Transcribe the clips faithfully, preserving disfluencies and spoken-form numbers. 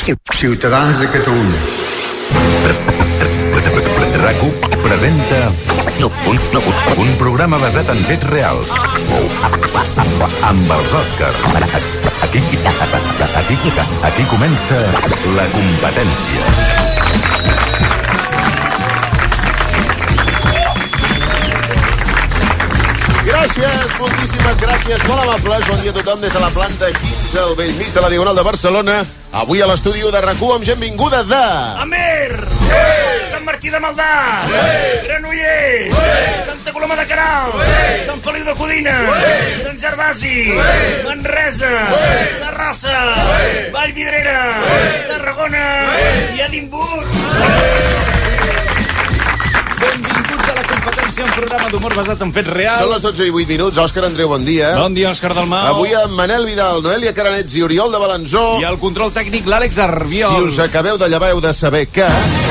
Ciutadans de Catalunya. RAC1 presenta un, un programa basat en fets reals amb els Oscars. Aquí, aquí, aquí comença La Competència. Gràcies, moltíssimes gràcies, molt amables. Bon dia a tothom des de la planta quinze al bell mig de la Diagonal de Barcelona. Avui a l'estudi de RAC u amb gent vinguda de... Amer! Sí! Sant Martí de Maldà! Sí! Granollers! Sí! Santa Coloma de Queralt! Sí! Sant Feliu de Codines! Sí! Sant Gervasi! Sí! Manresa! Sí! Terrassa! Sí! Vallvidrera! Sí! Tarragona! Sí! I Edimburg! Sí! Benvinguts a La Competència, un programa d'humor basat en fets reals. Són les dotze i vuit minuts. Òscar Andreu, bon dia. Bon dia, Òscar Dalmau. Avui amb Manel Vidal, Noelia Caranets i Oriol de Balanzó. I el control tècnic, l'Àlex Arbiol. Si us acabeu de llevar, heu de saber que...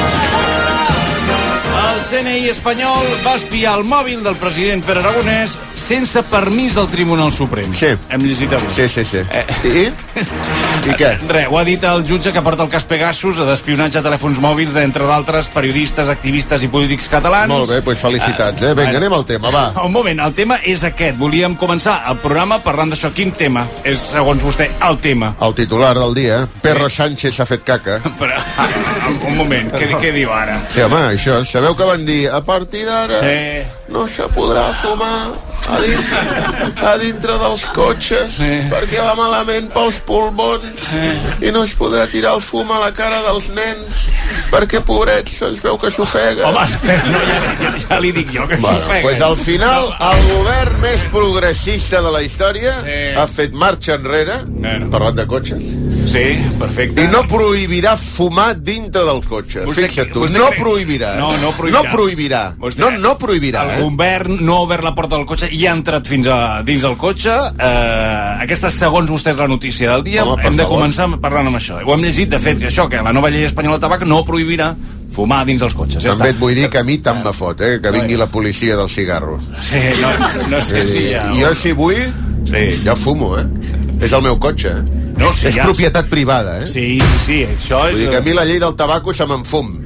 El C N I espanyol va espiar el mòbil del president Pere Aragonès sense permís del Tribunal Suprem. Sí. Hem llegit avui. Sí, sí, sí. Eh. I? I què? Res, ho ha dit el jutge que porta el cas Pegasus d'espionatge a telèfons mòbils entre d'altres periodistes, activistes i polítics catalans. Molt bé, doncs felicitats, eh? Vinga, anem al tema, va. Un moment, el tema és aquest. Volíem començar el programa parlant d'això. Quin tema és, segons vostè, el tema? El titular del dia, Perro Sánchez s'ha fet caca. Però, un moment, què, què diu ara? Sí, home, això, sabeu que van dir, a partir d'ara Sí. no se podrà fumar a, din a dintre dels cotxes Sí. perquè va malament pels pulmons Sí. i no es podrà tirar el fum a la cara dels nens perquè, pobrets, es veu que s'ofega. Home, no, ja, ja, ja li dic jo que Bueno, s'ofega. pues al final el govern més progressista de la història Sí. ha fet marxa enrere, Bueno. parlant de cotxes, Sí, perfecte. i no prohibirà fumar dintre del cotxe. Vostè- Fixa't tu, vostè no creu- prohibirà. No, no prohibirà. No prohibirà. Vostè- No, no prohibirà. El Eh? govern no ha obert la porta del cotxe i ha entrat fins a dins del cotxe. Eh, aquesta, segons vostè, és la notícia del dia. Home, per Hem de favor. començar parlant amb això. Ho hem llegit, de fet, que això, que la nova llei espanyola del tabac no prohibirà fumar dins els cotxes. Ja També està. et vull dir que a mi tant me fot, eh? Que vingui la policia del cigarro. Sí, no, no sé si ja... I jo, si vull, Sí. jo fumo, eh? És el meu cotxe, eh? No, sí, és ja- propietat privada, eh? Sí, sí, això és... Vull dir que a mi la llei del tabaco se me'n fum.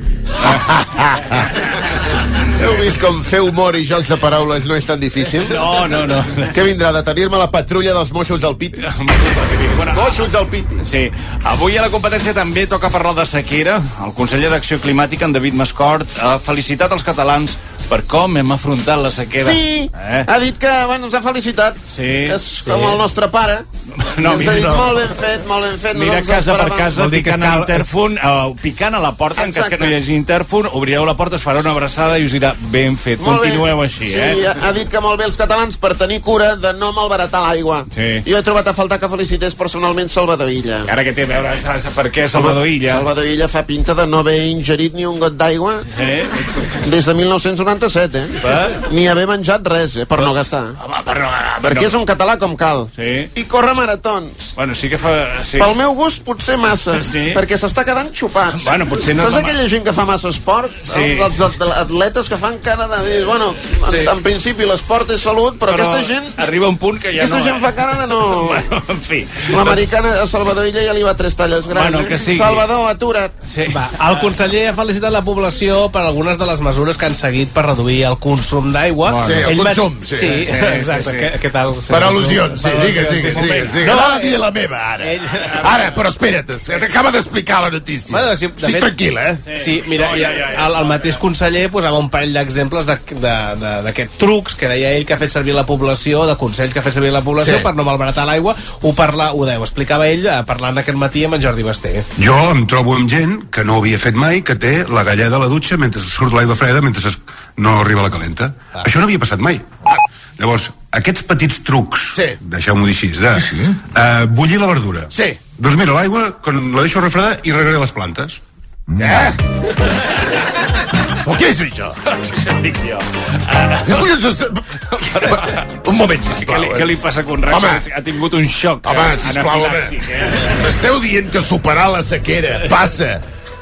Heu vist com fer humor i jocs de paraules no és tan difícil? No, no, no. Què vindrà, de tenir-me la patrulla dels Mossos al pit? Bueno, Mossos al pit. Sí, avui a la competència també toca parlar de sequera. El conseller d'Acció Climàtica, en David Mascort, ha felicitat els catalans per com hem afrontat la sequera. Sí, Eh? ha dit que, bueno, ens ha felicitat. Sí, És sí. com el nostre pare. No, I ens ha dit, no. molt ben fet, molt ben fet. Mira, Nosaltres casa per esperàvem- casa, Vol dir que picant es a cal- l'intèrfon, uh, picant a la porta, en cas que no hi hagi intèrfon, obrireu la porta, es farà una abraçada i us dirà ben fet. Molt bé. Continueu així, sí, eh? ha, ha dit que molt bé els catalans per tenir cura de no malbaratar l'aigua. Sí. Jo he trobat a faltar que felicités personalment Salvador Illa. Ara que té a veure, saps per què Salvador Illa? Salvador Illa fa pinta de no haver ingerit ni un got d'aigua Eh? des de mil nou-cents noranta-set, eh? Per? Ni haver menjat res, eh? Per no gastar. Home, per no... Perquè és un català com cal. Sí. I corre maratons. Bueno, sí que fa... Sí. Pel meu gust potser massa, Sí. perquè s'està quedant xupats. Bueno, potser no Saps és la- aquella gent que fa massa esport? Sí. Els, els atletes que fan cara de dir, bueno, en, Sí. en principi l'esport és salut, però, Però aquesta gent arriba un punt que ja aquesta no... gent fa cara de no... Bueno, en fi. L'americana a Salvador Illa ja li va tres talles grans. Bueno, que eh? sigui. Salvador, atura't. Sí. Va, el conseller ha felicitat la població per algunes de les mesures que han seguit per reduir el consum d'aigua. Bueno. Sí, el Ell va- consum, sí. Sí, Sí, exacte. sí, sí. Què, què tal? Per al·lusions, sí, Per digues, al·lusions, digues, sí. digues, digues. No, No, diré la meva, ara. Ell- Ara, però espera't, t'acaba d'explicar la notícia. Bueno, sí, de Estic fet- tranquil, eh? Sí, mira, No, ja, ja, ja, ja, el, el mateix conseller posava un parell d'exemples d'aquests de, de, d'aquests trucs que deia ell que ha fet servir la població, de consells que ha fet servir la població Sí. per no malbaratar l'aigua. Ho, parla, ho deia, ho explicava ell eh, parlant aquest matí amb en Jordi Basté. Jo em trobo amb gent que no ho havia fet mai, que té la galleda a la dutxa mentre surt l'aigua freda, mentre es, no arriba la calenta. Ah. Això no havia passat mai. Llavors, aquests petits trucs, Sí. deixeu-m'ho dir així, de sí. uh, bullir la verdura. Sí. Doncs mira, l'aigua, quan la deixo refredar, i regaré les plantes. Eh? O què és això? Dic jo. Què collons està... Un moment, Què sisplau. li, què li passa a Conrad? Home. Que ha tingut un xoc Home, eh, sisplau, home. anafilàctic, eh? M'esteu dient que superar la sequera passa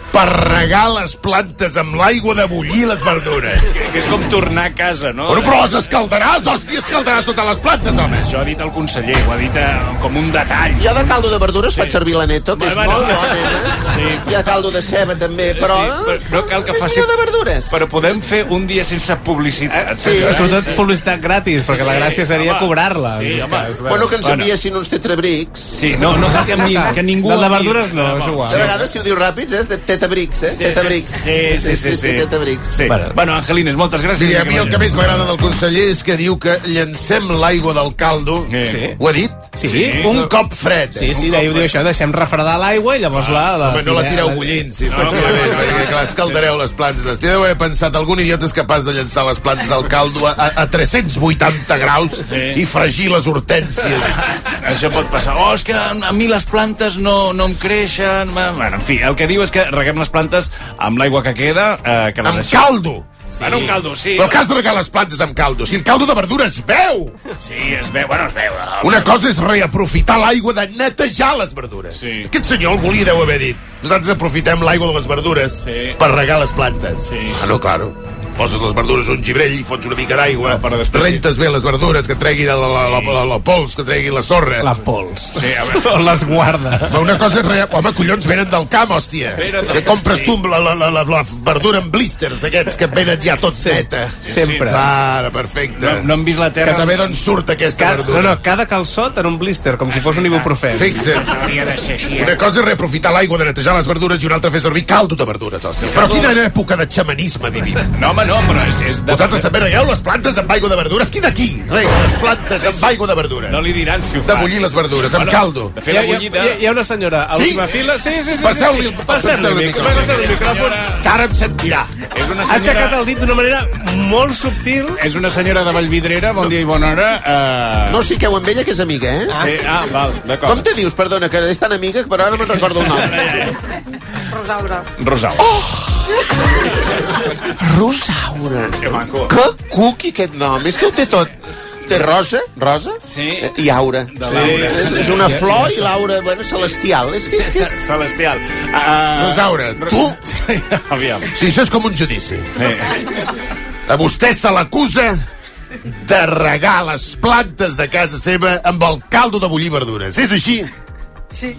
per regar les plantes amb l'aigua de bullir les verdures. Que, que és com tornar a casa, no? Bueno, però les escaldaràs, hòstia, escaldaràs totes les plantes, home. Això ha dit el conseller, ho ha dit eh, com un detall. Jo de caldo de verdures sí. faig servir la Neto, que Bueno, és molt bueno. bona, eh? Sí. Hi ha caldo de ceba, també, però... Sí, però no cal que és faci... millor de verdures. Però podem fer un dia sense publicitat. Sí, Eh, sobretot sí. publicitat gratis, perquè la Sí, gràcia seria home. cobrar-la. Sí, en tot home. cas. Bueno, que ens Bueno. enviessin uns tetrabrics. Sí, no, no cal que, ni, que ningú... Del de verdures no, és igual. De vegades, si ho dius ràpids, és de tetabrics, eh? Tetabrics. Sí, sí, sí. sí, Tetabrics. sí. Bueno, bueno, Angelines, moltes gràcies. Sí, a mi el que més m'agrada del conseller és que diu que llancem l'aigua del caldo. Sí. Ho ha dit? Sí. Un cop fred. Sí, sí, d'ahir diu això, deixem refredar l'aigua i llavors la... la Home, no la tireu bullint, sí, efectivament, perquè clar, escaldareu les plantes. Les deu haver pensat, algun idiota és capaç de llançar les plantes al caldo a, a, a tres-cents vuitanta graus i fregir les hortències. Això pot passar. Oh, és que a, a mi les plantes no, no em creixen... Bueno, en fi, el que diu és que reguem les plantes amb l'aigua que queda... Eh, que la Amb deixem. caldo! Sí. Bueno, un caldo, sí. Però que has de regar les plantes amb caldo? Si el caldo de verdura es veu! Sí, es veu, bueno, es veu. Una cosa és reaprofitar l'aigua de netejar les verdures. Sí. Aquest senyor, algú li deu haver dit. Nosaltres aprofitem l'aigua de les verdures Sí. per regar les plantes. Sí. Ah, no, claro. Poses les verdures a un gibrell i fots una mica d'aigua, No, però després sí. rentes bé les verdures, que treguin la, la, la, la, la pols, que treguin la sorra. La pols. Sí, a veure. O les guarda. Però una cosa és... Re... Home, collons, venen del camp, hòstia. Venen del Que camp, compres sí. tu la, la, la, la, la verdura en blisters, d'aquests que venen ja tot neta. Sempre. Clar, perfecte. No, no hem vist la terra... Que saber d'on surt aquesta Cada, no, verdura. no, cada calçot en un blister, com si fos un ibuprofè. Fixa't. Hauria de ser així. Una cosa és reaprofitar l'aigua de netejar les verdures i una altra fer servir caldo de verdures, hòstia. Però quina època de xamanisme vivim? No, home, no, però és... és de... Vosaltres també regueu les plantes amb aigua de verdures? Qui d'aquí rega les plantes amb aigua de verdures? No li diran si ho De fa. bullir les verdures, amb Bueno, caldo. De fer Hi ha, la hi, ha, bullida... hi ha- hi ha una senyora a Sí? l'última fila. Sí, sí, sí. Passeu-li sí, sí. el- Passeu-li passeu-li el el micròfon. Passeu-li el micròfon. micròfon. Que ara em sentirà. És una Ha aixecat senyora... el dit d'una manera molt subtil. És una senyora de Vallvidrera, bon dia i bona hora. Uh... No us fiqueu amb ella, que és amiga, eh? Sí, ah, val, Com d'acord. te dius, perdona, que és tan amiga que per ara me'n recordo el nom. Rosaura. Rosaura. Rosaura. Que maco. Que cuqui aquest nom, és que ho té tot. Té rosa, rosa, Sí. eh, i aura. De l'aura. És, és una flor i l'aura, bueno, celestial. És que, és que és... Ce- Celestial. Uh... Rosaura, tu... Sí, aviam. Sí, això és com un judici. Sí. A vostè se l'acusa de regar les plantes de casa seva amb el caldo de bullir verdures. És així? Sí.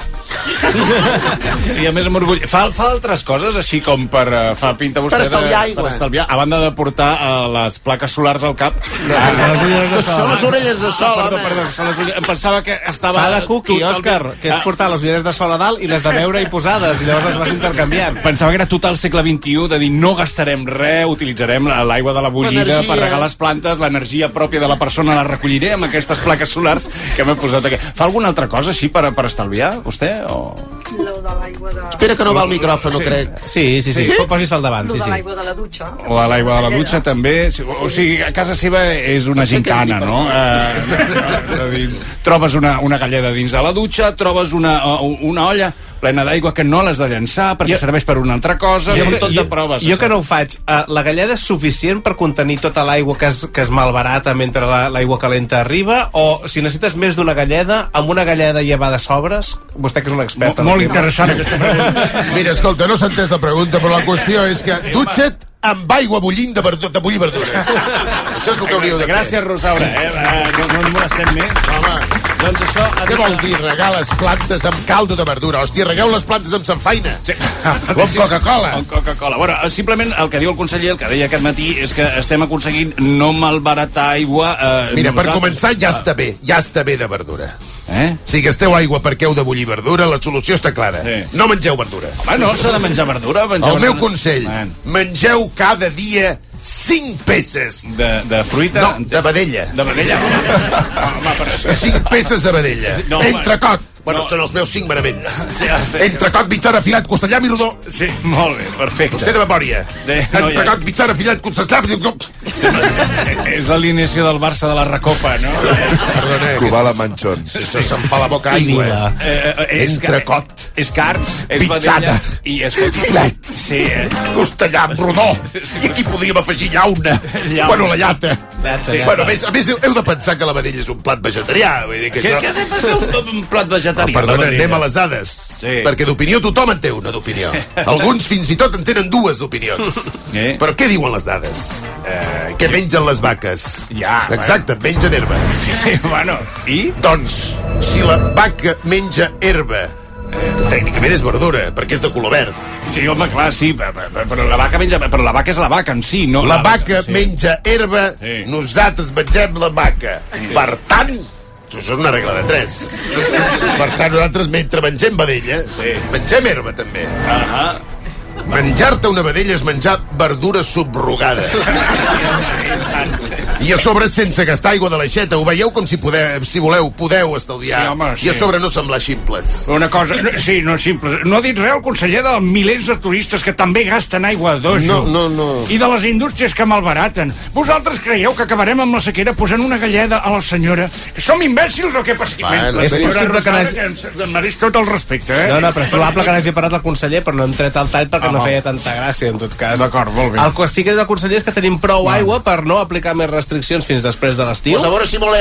Sí, a més amb orgull. Fa, fa altres coses, així com per... Uh, fa pinta vostè... Per estalviar de, aigua. Per estalviar, a banda de portar uh, les plaques solars al cap. Ah, són les ulleres de Que són sol. les orelles de sol, Perdó, home. perdó, que són les ulleres. Em pensava que estava... Fa de cookie, totalment- Òscar, que és Ah, portar les ulleres de sol a dalt i les de beure i posades, i llavors les vas intercanviant. Pensava que era total segle vint-i-u, de dir no gastarem res, utilitzarem la- l'aigua de la bullida L'energia. per regar les plantes, l'energia pròpia de la persona la recolliré amb aquestes plaques solars que m'he posat aquí. Fa alguna altra cosa així per, per estalviar, vostè? O... Lo de l'aigua de... Espera que no va al micròfon, no crec. Sí, sí, sí, Sí? sí. Posis al davant, Lo sí, de sí. l'aigua de la dutxa. O a l'aigua de la dutxa també. Sí, O o sigui, a casa seva és una gincana, no? Eh, és a dir, trobes una, una galleda dins de la dutxa, trobes una, una olla plena d'aigua que no l'has de llançar perquè Jo- serveix per una altra cosa. Jo, Són que, tot jo, de proves. jo que no ho faig, uh, la galleda és suficient per contenir tota l'aigua que es, que es malbarata mentre la- l'aigua calenta arriba, o si necessites més d'una galleda, amb una galleda llevada a sobres, vostè que és un expert... en el Molt tema. interessant aquesta pregunta. Mira, escolta, no s'ha entès la pregunta, però la qüestió és que dutxa't amb aigua bullint de, verdu de bullir verdures. Això és el que hauríeu de fer. Gràcies, Rosaura. Eh? Eh, no, no ens molestem més. Home, Doncs això... què vol dir regar les plantes amb caldo de verdura? Hòstia, regueu les plantes amb sanfaina. Sí. O amb Coca-Cola. Amb Coca-Cola. Bueno, simplement el que diu el conseller, el que deia aquest matí, és que estem aconseguint no malbaratar aigua... Eh, Mira, per nosaltres. començar, ja està bé. Ja està bé de verdura. Eh? Si gasteu aigua perquè heu de bullir verdura, la solució està clara. Sí. No mengeu verdura. Home, no, s'ha de menjar verdura. Menjar El meu verdura. consell, Man. mengeu cada dia cinc peces. De, de fruita... No, de vedella. De vedella. Home, però... Cinc peces de vedella. No, home. Entrecot. Bueno, No. són els meus cinc manaments. Sí, ja sé. Entrecot, mitjana, filat, costellam i rodó. Sí, molt bé, perfecte. Ho sé de memòria. De- no, Entrecot, ja- mitjana, filat, costellam... Sí, és l'alineació del Barça de la Recopa, no? Perdona, Cubala Manchons. això se'm fa la boca aigua. Nila. Eh, eh, és Entrecot. És car, és Pizzada. vedella i escolta... Filet. Sí, eh? Costellam, rodó. I aquí podríem afegir llauna. Llauna. Bueno, la llata. Llata, Sí. llata. Bueno, a més, a més, heu de pensar que la vedella és un plat vegetarià. Vull dir que Què, això... què ha de passar un, un plat vegetarià? vegetarià. Oh, perdona, la vedella. anem a les dades. Sí. Perquè d'opinió tothom en té una d'opinió. Sí. Alguns fins i tot en tenen dues d'opinions. Eh? Però què diuen les dades? Eh, què mengen les vaques? Ja, Exacte, bueno. mengen herba. Sí, bueno, i? Doncs, si la vaca menja herba, eh, tècnicament és verdura, perquè és de color verd. Sí, home, clar, sí, però la vaca menja... Però la vaca és la vaca en si, no... La, la vaca sí. menja herba, sí. nosaltres mengem la vaca. Sí. Per tant, això és una regla de tres. Per tant, nosaltres, mentre mengem vedella, sí. mengem herba, també. Ahà. Menjar-te una vedella és menjar verdura subrogada. I a sobre sense gastar aigua de l'aixeta. Ho veieu com si, podeu, si voleu podeu estalviar. Sí, home, sí. I a sobre no semblar ximples. Una cosa... No, sí, no simples. No ha dit res el conseller dels milers de turistes que també gasten aigua a dojo. No, no, no. I de les indústries que malbaraten. Vosaltres creieu que acabarem amb la sequera posant una galleda a la senyora? Som imbècils o què passa? Bueno, és possible que n'hagi... Que em mereix tot el respecte, eh? No, no, però és probable que n'hagi parlat el conseller, però no hem tret el tall perquè ah, no feia tanta gràcia, en tot cas. D'acord, molt bé. El que sí que és el conseller és que tenim prou no. aigua per no aplicar més restriccions fins després de l'estiu. Pues a veure si molt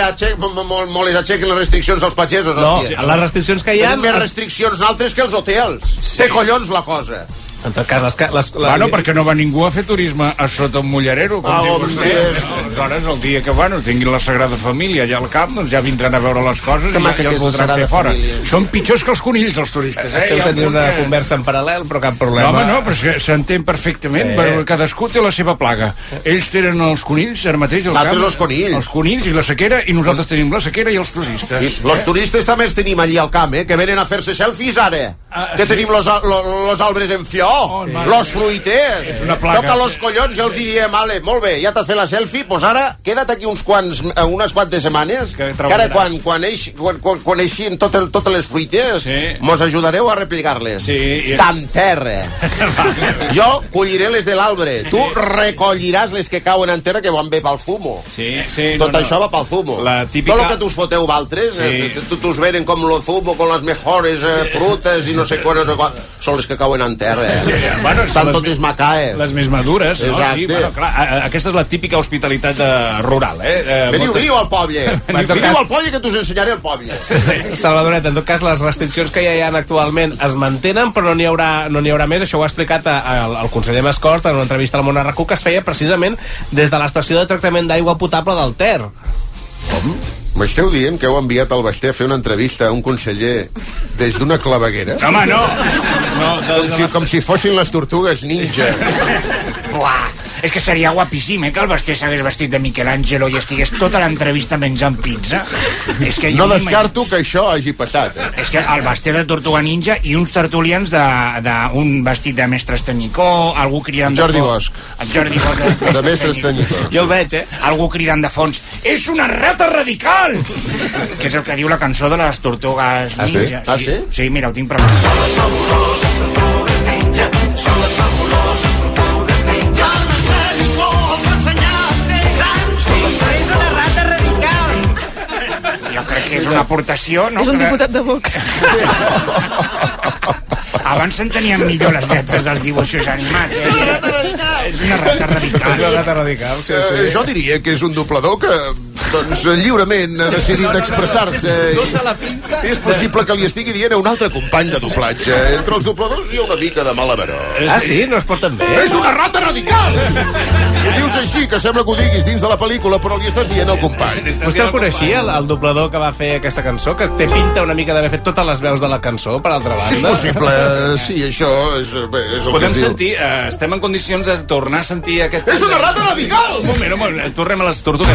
les aixequen les restriccions als pagesos. No, hòstia. les restriccions que hi ha... Tenim més restriccions altres que els hotels. Sí. Té collons la cosa. En tot cas, les... les, les... Bueno, perquè no va ningú a fer turisme a sota un mullerero, com Ah, diu home, vostè. sí. Aleshores, el dia que, bueno, tinguin la Sagrada Família allà al camp, doncs ja vindran a veure les coses Que i ja, maca ja que els és la voldran Sagrada fer fora. Família. Són pitjors que els conills, els turistes, eh? Estem Ja tenint una que... conversa en paral·lel, però cap No, problema. home, no, però és que s'entén perfectament, Sí. però cadascú té la seva plaga. Ells tenen els conills, ara mateix, al camp. Nosaltres els conills. Els conills i la sequera, i nosaltres tenim la sequera i els turistes. I els turistes també els tenim allí al camp, eh? Que venen a fer-se selfies ara. Ah, que sí. tenim los, los, los arbres en fió, Oh, mare los meva. fruiters. És una plaga. Toca los collons, ja els hi diem, vale, molt bé, ja t'has fet la selfie, doncs ara queda't aquí uns quants, unes quantes setmanes, Que que ara treballaràs. quan, quan, eix, quan, quan, quan eixin tot el, totes les fruites, Sí. mos ajudareu a replicar-les. Sí, i- Tant terra. Jo colliré les de l'arbre, tu recolliràs les que cauen en terra que van bé pel fumo. Sí, sí, Tot no, no. això va pel fumo. La típica- Tot el que tu us foteu valtres, Sí. eh, tu, tu us venen com lo fumo, con les mejores eh, frutes i no sé quan, no sé quan, són les que cauen en terra. Eh? Sí, bueno, Estan les- totes macaes. Les més madures, no? Exacte. Sí, bueno, clar, a- a- aquesta és la típica hospitalitat eh, rural, eh? eh Veniu, moltes- veniu al poble. tot Veniu cas- al poble que t'us ensenyaré el poble. Salvadoret, en tot cas, les restriccions que ja hi ha actualment es mantenen, però no n'hi haurà, no n'hi haurà més. Això ho ha explicat a, a, el conseller Mascort en una entrevista al Món R Q que es feia precisament des de l'estació de tractament d'aigua potable del Ter. M'esteu dient que heu enviat al Basté a fer una entrevista a un conseller des d'una claveguera? Home, no! no de, Com si, com si fossin les tortugues ninja. Uah, és que seria guapíssim, eh, que el Basté s'hagués vestit de Michelangelo i estigués tota l'entrevista menjant pizza. És que No jo descarto que això hagi passat. Eh? És que el Basté de Tortuga Ninja i uns tertulians d'un vestit de mestre Estanyicó, algú cridant de Jordi fons. Bosch. El Jordi Bosch de, De mestre Estanyicó. Jo el veig, eh? Algú cridant de fons, és una rata radical! Que és el que diu la cançó de les Tortugues Ah, sí? Ninja. Ah, sí? Sí, mira, ho tinc preparat. Jo crec que és una aportació, no? És un Que- diputat de Vox. Abans s'entenien millor les lletres dels dibuixos animats, eh? És una rata radical. És una rata radical, sí, Eh, sí. jo diria que és un doblador que doncs, lliurement ha decidit expressar-se. Tota la pinta. I és possible que li estigui dient a un altre company de doblatge. Entre els dobladors hi ha una mica de mala veró. Ah, sí? No es porten bé? És una rata radical! Ho dius així, que sembla que ho diguis dins de la pel·lícula, però li estàs dient al company. Vostè el coneixia, el, el doblador que va fer aquesta cançó, que té pinta una mica d'haver fet totes les veus de la cançó, per altra És banda? possible, sí, això és, bé, és el que Podem es diu. sentir, eh, estem en condicions de tornar a sentir aquest... És una rata radical! Un moment, un moment, tornem a les tortugues.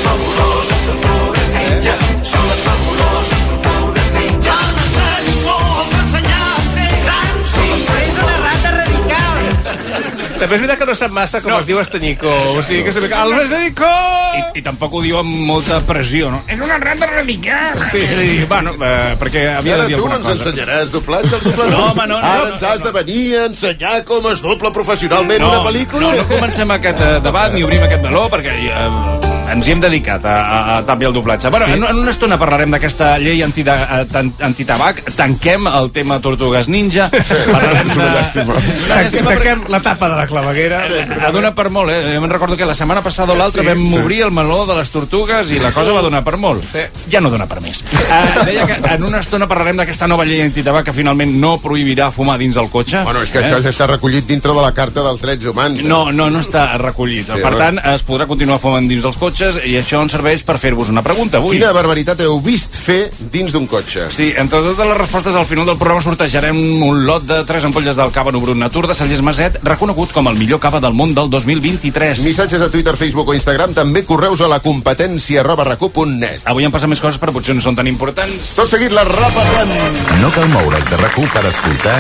També és veritat que no sap massa com No. es diu Estanyicó. O sigui, que és una mica... El Estanyicó! I, I tampoc ho diu amb molta pressió, no? És una rata radical! Sí, sí, bueno, eh, perquè I havia ara de dir tu alguna ens cosa. ensenyaràs doblatge als dobladors? No, home, no, no, Ara no. ens has de venir a ensenyar com es dobla professionalment No, una pel·lícula? no, no comencem aquest eh, debat ni obrim aquest meló, perquè... Eh, ens hi hem dedicat a, a, a també el doblatge. Bueno, sí. en, en una estona parlarem d'aquesta llei antida, antitabac, tanquem el tema Tortugues Ninja, parlarem de... Tanquem la tapa de la claveguera. Ha donat per molt, eh? Jo me'n recordo que la setmana passada o l'altra Sí, vam sí. obrir el meló de les tortugues i la cosa va donar per molt. Sí. Ja no dona per més. Uh, deia que en una estona parlarem d'aquesta nova llei antitabac que finalment no prohibirà fumar dins el cotxe. Bueno, és que això ja està recollit dintre de la Carta dels Drets Humans. No, no, no està recollit. Sí, per no. tant, es podrà continuar fumant dins els cotxes i això ens serveix per fer-vos una pregunta avui. Quina barbaritat heu vist fer dins d'un cotxe? Sí, entre totes les respostes al final del programa sortejarem un lot de tres ampolles del cava Nubrut Natur de Cellers Maset, reconegut com el millor cava del món del dos mil vint-i-tres. Missatges a Twitter, Facebook o Instagram, també correus a la competència arroba racu punt net. Avui han passat més coses, però potser no són tan importants. Tot seguit la repassem. No cal moure's de RAC u per escoltar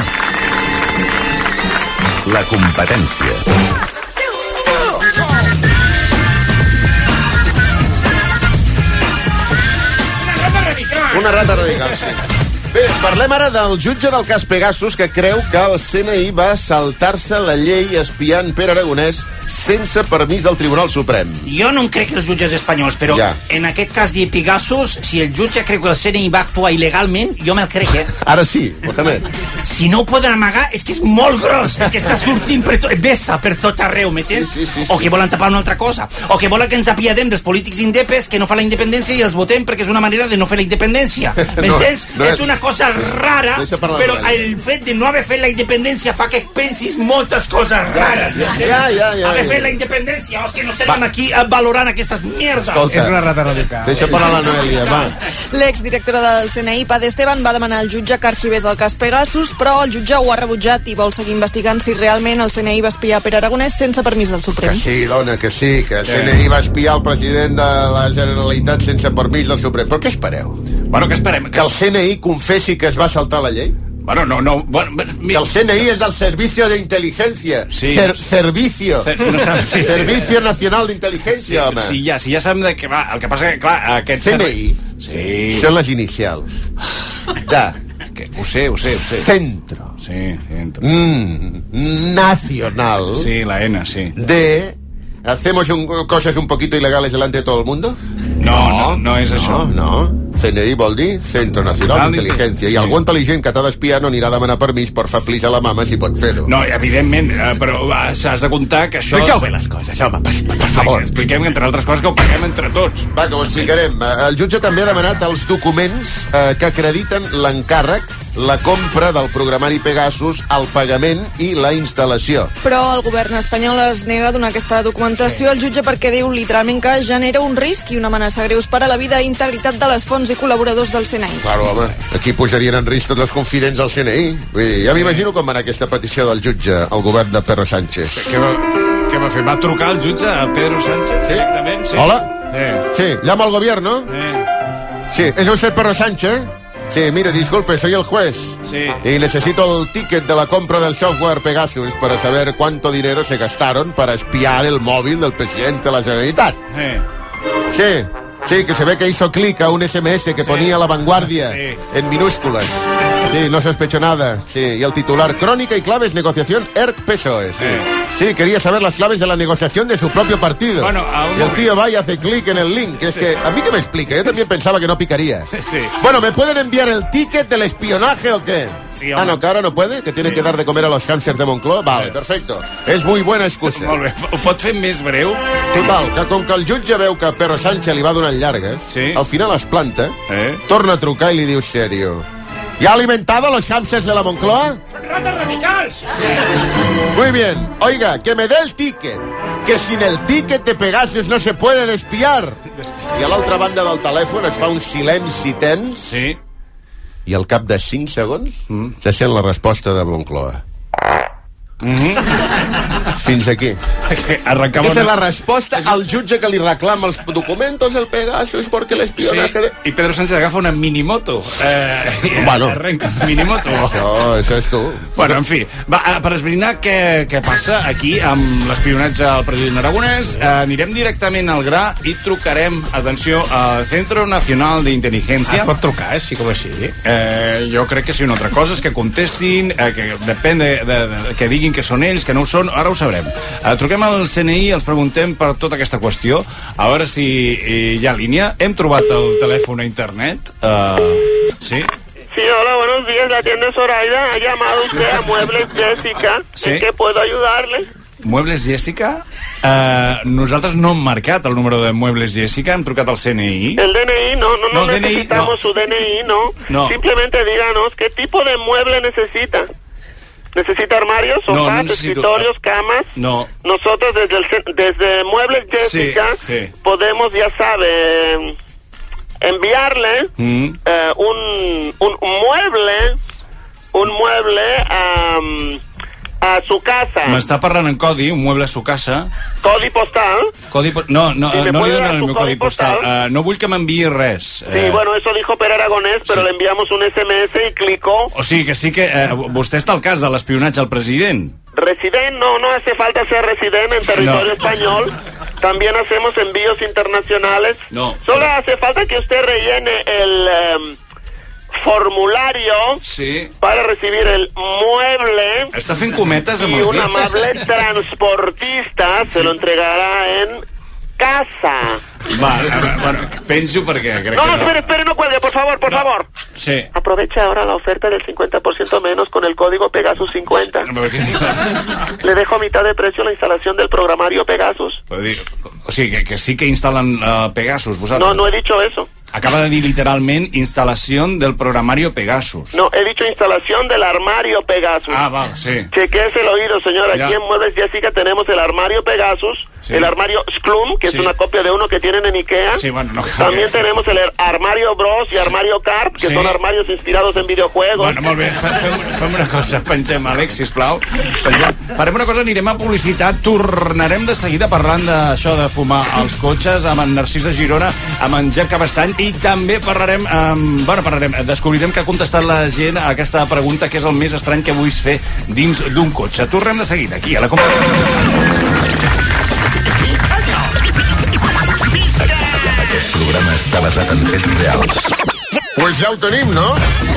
La competència. Una rata radical, sí. Bé, parlem ara del jutge del cas Pegasus que creu que el C N I va saltar-se la llei espiant Pere Aragonès sense permís del Tribunal Suprem. Jo no em crec els jutges espanyols, però Ja. en aquest cas de Pegasus, si el jutge creu que el C N I va actuar il·legalment, jo me'l crec, eh? Ara sí, Mohamed. Si no ho poden amagar, és que és molt gros, és que està sortint per tot, vessa per tot arreu, m'entens? Sí, sí, sí, O sí. que volen tapar una altra cosa, o que volen que ens apiadem dels polítics indepes que no fan la independència i els votem perquè és una manera de no fer la independència, m'entens? no és és- una cosa rara, Deixa parlar, però Noel. el fet de no haver fet la independència fa que pensis moltes coses rares, m'entens? Ja, ja, ja, Haver ja. fet la independència, és que no estarem aquí eh, valorant aquestes mierdes. Escolta, És una rata radical. deixa parlar la Noelia, va. L'exdirectora del C N I, Paz Esteban, va demanar al jutge que arxivés el cas Pegasus, però el jutge ho ha rebutjat i vol seguir investigant si realment el C N I va espiar Pere Aragonès sense permís del Que Suprem. sí, dona, que sí, que el C N I va espiar el president de la Generalitat sense permís del Suprem. Però què espereu? Bueno, què esperem? Que el C N I confessi que es va saltar la llei? Bueno, no, no... Bueno, Que mira, el C N I és del Servicio de Inteligencia. Sí. Cer servicio. Cer- no saps- Servicio Nacional sí, d'Inteligencia, home. sí, ja, sí, ja sabem de què va. El que passa que, clar, aquest... C N I Sí. són les inicials de Que, ho sé, ho sé, ho sé. Centro Sí, sí, entro. mm, Nacional Sí, la N, sí. de... ¿Hacemos un, cosas un poquito ilegales delante de todo el mundo? No, no, no és això. No, no. C N I vol dir Centro Nacional d'Intel·ligència. Sí. I algú intel·ligent que t'ha d'espiar no anirà a demanar permís per fer plis a la mama si pot fer-ho. No, evidentment, eh, però va, has de comptar que això... Expliqueu bé les coses, home, per, per favor. Expliquem, entre altres coses, que ho paguem entre tots. Va, que ho explicarem. El jutge també ha demanat els documents eh, que acrediten l'encàrrec, la compra del programari Pegasus, el pagament i la instal·lació. Però el govern espanyol es nega a donar aquesta documentació al jutge perquè diu literalment que genera un risc i una amenaça greus per a la vida i integritat de les fonts i col·laboradors del C N I. Claro, home, aquí posarien en risc tots els confidents del C N I. Vull dir, ja m'imagino com va anar aquesta petició del jutge al govern de Pedro Sánchez. Què va, què va fer? Va trucar el jutge a Pedro Sánchez? Sí. Directament? Sí. Hola? Eh. Sí, llama al gobierno. Eh. Sí, ¿es usted Pedro Sánchez? Sí, mire, disculpe, soy el juez. Sí. Y necesito el ticket de la compra del software Pegasus para saber cuánto dinero se gastaron para espiar el móvil del presidente de la Generalitat. Eh. Sí, sí, que se ve que hizo clic a un S M S que Sí. ponía La Vanguardia Sí. en minúsculas. Sí, no sospecho nada. Sí, y el titular, crónica y claves, negociación, E R C P S O E. Sí. Sí, quería saber las claves de la negociación de su propio partido. Bueno, aún y el no- tío va y hace clic en el link. Es que, a mí que me explique, yo también pensaba que no picaría. Sí. Bueno, ¿me pueden enviar el ticket del espionaje o qué? Sí, ah, home. no, que ahora no puede, que tiene que dar de comer a los hamsters de Moncloa. Vale, perfecto. És muy buena excusa. Molt bé. Ho pot fer més breu? Total, que com que el jutge veu que Pedro Sánchez li va donant llargues, Sí. al final es planta, Eh? torna a trucar i li diu serio. ¿Ya ha alimentado a los hamsters de la Moncloa? Ratas radicals! Muy bien. Oiga, que me dé el ticket. Que sin el ticket de Pegasus no se puede despiar. I a l'altra banda del telèfon es fa un silenci tens Sí. i al cap de cinc segons mm. se sent la resposta de Moncloa. Mm-hmm. Fins aquí. Arrencava Aquesta és una... la resposta al jutge que li reclama els documentos del Pegasus perquè Sí, l'espionaje... De... i Pedro Sánchez agafa una minimoto. Eh, i Bueno. arrenca una minimoto. Això, això és tu. Bueno, en fi, va, eh, per esbrinar què, què passa aquí amb l'espionatge al president aragonès, eh, anirem directament al gra i trucarem, atenció, al Centro Nacional de Inteligencia. Es pot trucar, així com així? Eh, jo crec que sí, una altra cosa és que contestin, eh, que depèn de, de, de, que diguin diguin que són ells, que no ho són, ara ho sabrem. Uh, truquem al C N I i els preguntem per tota aquesta qüestió, a veure si eh, hi ha línia. Hem trobat el telèfon a internet. Uh, sí? Sí, hola, buenos días, la tienda Zoraida. Ha llamado usted a Muebles Jessica. Sí. ¿En qué puedo ayudarle? Muebles Jessica? Uh, nosaltres no hem marcat el número de Muebles Jessica, hem trucat al C N I. El D N I, no, no, no, no necesitamos D N I, no. su D N I, no. no. Simplemente díganos qué tipo de mueble necesita. ¿Necesita armarios, sofás, no, no necesito... escritorios, camas? No. Nosotros desde, el, desde Muebles Jessica sí, sí. podemos, ya sabe, enviarle mm. eh, un, un mueble, un mueble um, a su casa. M'està parlant en codi, un mueble a su casa. Codi postal. Codi po... No, no, si no li donen el meu codi postal. postal. Uh, no vull que m'enviï res. Sí, eh... bueno, eso dijo Per Aragonés, pero sí. le enviamos un S M S y clicó. O sigui que sí que uh, vostè està al cas de l'espionatge al president. Resident, no, no hace falta ser resident en territorio no. español. También hacemos envíos internacionales. No. Solo hace falta que usted rellene el... Um, formulario sí. para recibir el mueble. Està fent cometes amb y els un dits. amable transportista sí. se lo entregará en casa. Va, bueno, penso perquè crec no, que no. no. espere, espere, no cuelgue, por favor, por no. favor. Sí. Aprovecha ahora la oferta del cincuenta por ciento menos con el código Pegasus cincuenta. Le dejo a mitad de precio la instalación del programario Pegasus. O sigui, que, que sí que instal·len uh, Pegasus, vosaltres. No, no he dicho eso. Acaba de dir literalment instalación del programario Pegasus. No, he dicho instalación del armario Pegasus. Ah, va, sí. Chequeese el oído, señora. Aquí en Muebles Jessica tenemos el armario Pegasus, sí. el armario Sklum, que sí. es una copia de uno que tienen en Ikea. Sí, bueno, no, También okay. tenemos el armario Bros y armario sí. Carp, que sí. son armarios inspirados en videojuegos. Bueno, molt bé, fem, fem una cosa, pensem, Àlex, sisplau. Pensem, farem una cosa, anirem a publicitat, tornarem de seguida parlant d'això de fumar als cotxes, amb en Narcís de Girona, amb en Jack Cabestany, i també parlarem, um, bueno, parlarem, descobrirem que ha contestat la gent a aquesta pregunta, que és el més estrany que vull fer dins d'un cotxe. Tornem de seguida, aquí, a la companyia. Aquest programa està basat en fets reals. Pues ja ho tenim, no?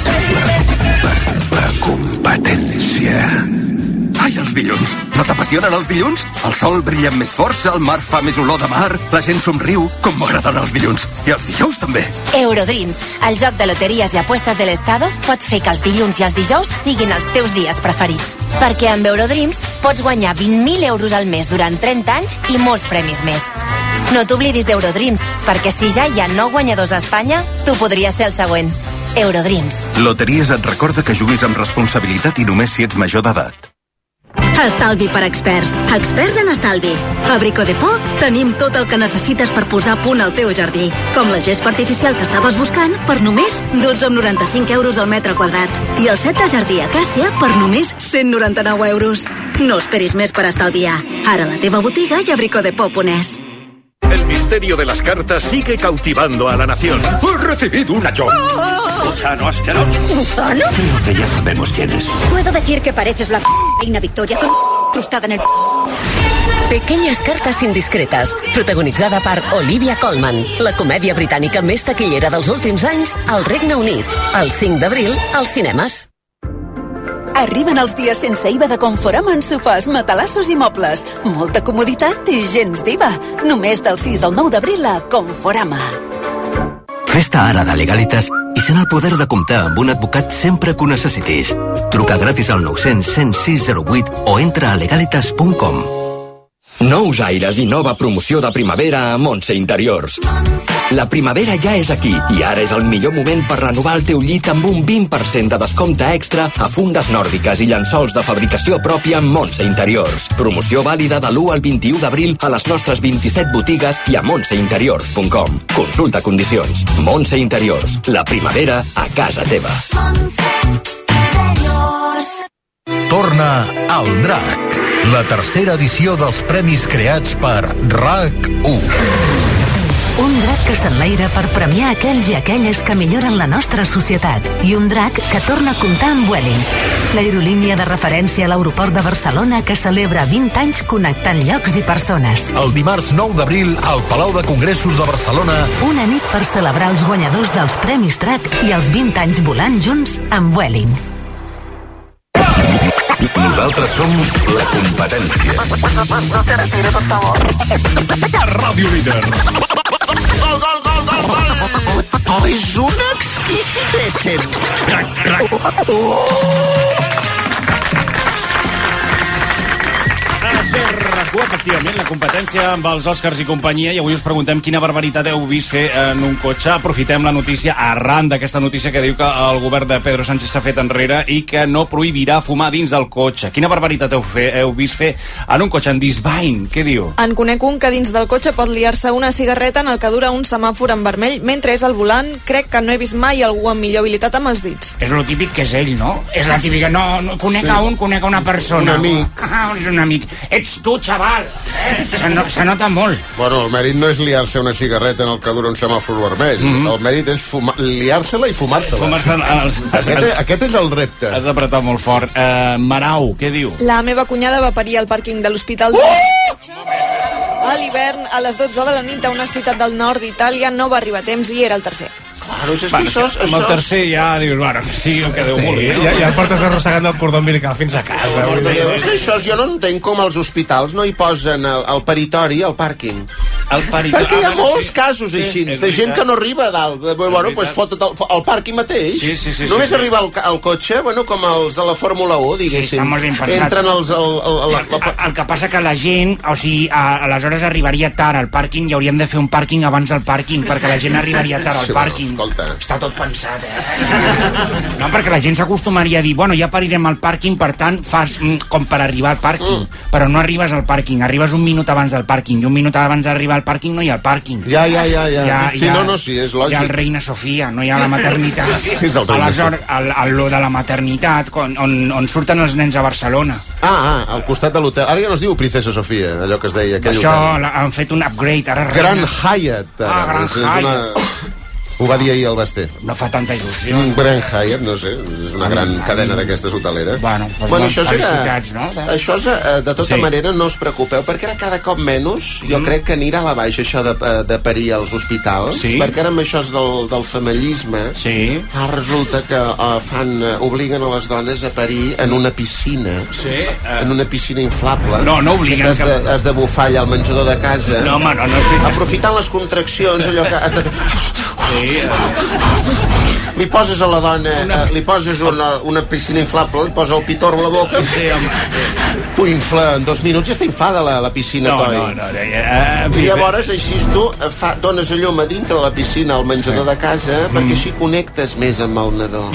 La competència. Ai, els dilluns. No t'apassionen els dilluns? El sol brilla amb més força, el mar fa més olor de mar, la gent somriu, com m'agraden els dilluns. I els dijous també. Eurodreams, el joc de loteries i apuestes de l'Estado, pot fer que els dilluns i els dijous siguin els teus dies preferits. Perquè amb Eurodreams pots guanyar vint mil euros al mes durant trenta anys i molts premis més. No t'oblidis d'Eurodreams, perquè si ja hi ha nou guanyadors a Espanya, tu podries ser el següent. Eurodreams. Loteries et recorda que juguis amb responsabilitat i només si ets major d'edat. Estalvi per experts. Experts en estalvi. A Brico de Po tenim tot el que necessites per posar a punt al teu jardí. Com la gespa artificial que estaves buscant per només dotze coma noranta-cinc euros al metre quadrat. I el set de jardí Acàcia per només cent noranta-nou euros. No esperis més per estalviar. Ara a la teva botiga i a bricodepo punt es. El misterio de las cartas sigue cautivando a la nación. ¡He recibido una yo! Oh. ¿Gusano asqueroso? ¿Gusano? Creo que ya sabemos quién es. Puedo decir que pareces la reina Victoria con crustada en el... Pequeñas cartas indiscretes, protagonitzada per Olivia Colman, la comèdia britànica més taquillera dels últims anys al Regne Unit. El cinc d'abril, als cinemes. Arriben els dies sense I V A de Conforama en sofàs, matalassos i mobles. Molta comoditat i gens d'I V A. Només del sis al nou d'abril a Conforama. Fes-te ara de Legalitas i sent el poder de comptar amb un advocat sempre que ho necessitis. Truca gratis al nou cents, cent sis zero vuit o entra a legalitas punt com. Nous aires i nova promoció de primavera a Montse Interiors. La primavera ja és aquí i ara és el millor moment per renovar el teu llit amb un vint per cent de descompte extra a fundes nòrdiques i llençols de fabricació pròpia amb Montse Interiors. Promoció vàlida de l'u al vint-i-u d'abril a les nostres vint-i-set botigues i a montse interiors punt com. Consulta condicions. Montse Interiors. La primavera a casa teva. Torna al Drac, la tercera edició dels premis creats per RAC u. Un drac que s'enlaira per premiar aquells i aquelles que milloren la nostra societat. I un drac que torna a comptar amb Vueling, l'aerolínia de referència a l'aeroport de Barcelona que celebra vint anys connectant llocs i persones. El dimarts nou d'abril al Palau de Congressos de Barcelona. Una nit per celebrar els guanyadors dels Premis Drac i els vint anys volant junts amb Vueling. Nosaltres som la competència. Ràdio Líder. Gol, gol, gol, gol, gol! Oh, és un exquisitéssim! Rac, rac. RAC1, efectivament, la competència amb els Oscars i companyia, i avui us preguntem quina barbaritat heu vist fer en un cotxe. Aprofitem la notícia arran d'aquesta notícia que diu que el govern de Pedro Sánchez s'ha fet enrere i que no prohibirà fumar dins del cotxe. Quina barbaritat heu, fe, heu vist fer en un cotxe? En Disbain, què diu? En conec un que dins del cotxe pot liar-se una cigarreta en el que dura un semàfor en vermell mentre és al volant. Crec que no he vist mai algú amb millor habilitat amb els dits. És lo típic que és ell, no? És la típica, no, no conec a un, conec a una persona. Un amic. Ah, és un amic. Ets tu, xaval. Eh? Se, no, se nota molt. Bueno, el mèrit no és liar-se una cigarreta en el que dura un semàfor vermell. Mm-hmm. El mèrit és fuma... liar-se-la i fumar-se-la. Fumar-se-la. Aquest, aquest és el repte. Has d'apretar molt fort. Uh, Marau, què diu? La meva cunyada va parir al pàrquing de l'hospital de... Oh! A l'hivern, a les dotze de la nit, a una ciutat del nord d'Itàlia, no va arribar a temps i era el tercer. Claro, és que bueno, això... és, amb el tercer ja dius, bueno, que sigui el que Déu sí, vulgui. No? Ja, ja el portes arrossegant el cordó umbilical fins a casa. Oh, Déu, és que això jo no entenc com als hospitals no hi posen el, el peritori al pàrquing. El peritori... Perquè hi ha ah, molts sí, casos sí, així, és de gent veritat. que no arriba a dalt. Bueno, doncs pues, fot el, el pàrquing mateix. Sí, sí, sí, Només sí, sí. arriba al, al cotxe, bueno, com els de la Fórmula u, diguéssim. Sí, està molt ben pensat. Entren els... El, el, el, el, el, el que passa que la gent, o sigui, a, aleshores arribaria tard al pàrquing i hauríem de fer un pàrquing abans del pàrquing, perquè la gent arribaria tard al sí, pàrquing. Bueno, escolta. Està tot pensat, eh? No, perquè la gent s'acostumaria a dir, bueno, ja parirem al pàrquing, per tant, fas mm, com per arribar al pàrquing. Mm. Però no arribes al pàrquing, arribes un minut abans del pàrquing, i un minut abans d'arribar al pàrquing no hi ha el pàrquing. Ja, ja, ja, ja. ja sí, ja, no, no, sí, és lògic. Hi ha el Reina Sofia, no hi ha la maternitat. Sí, és el Reina Aleshores, el, el, lo de la maternitat, on, on, on surten els nens a Barcelona. Ah, ah, al costat de l'hotel. Ara ja no es diu Princesa Sofia, allò que es deia, aquell Això hotel. la, han fet un upgrade, ara Gran Reina... Hyatt. Ara. Ah, Gran és, és una... Hyatt. Ho va dir ahir el Basté. No fa tanta il·lusió. Un Gran Hyatt, no sé, és una gran cadena d'aquestes hoteleres. Bueno, doncs bueno, això era, no? això és, de tota Sí. manera, no us preocupeu, perquè ara cada cop menys, jo mm. crec que anirà a la baixa això de, de parir als hospitals, Sí. perquè ara amb això del, del femellisme, Sí. ah, resulta que uh, fan, uh, obliguen a les dones a parir en una piscina, Sí, uh... en una piscina inflable. No, no obliguen. Has de, has de bufar allà al menjador de casa. No, home, no, no és veritat. Aprofitant les contraccions, allò que has de fer... Sí, uh... Li poses a la dona, una... eh, li poses una, una piscina inflable, li posa el pitorro a la boca, sí, home, sí. tu infla, en dos minuts ja està inflada la, la piscina, No, toi. no, no, no, ja, uh, I llavors així tu eh, fa, dones a llum a dintre de la piscina al menjador de casa mm. perquè així connectes més amb el nadó.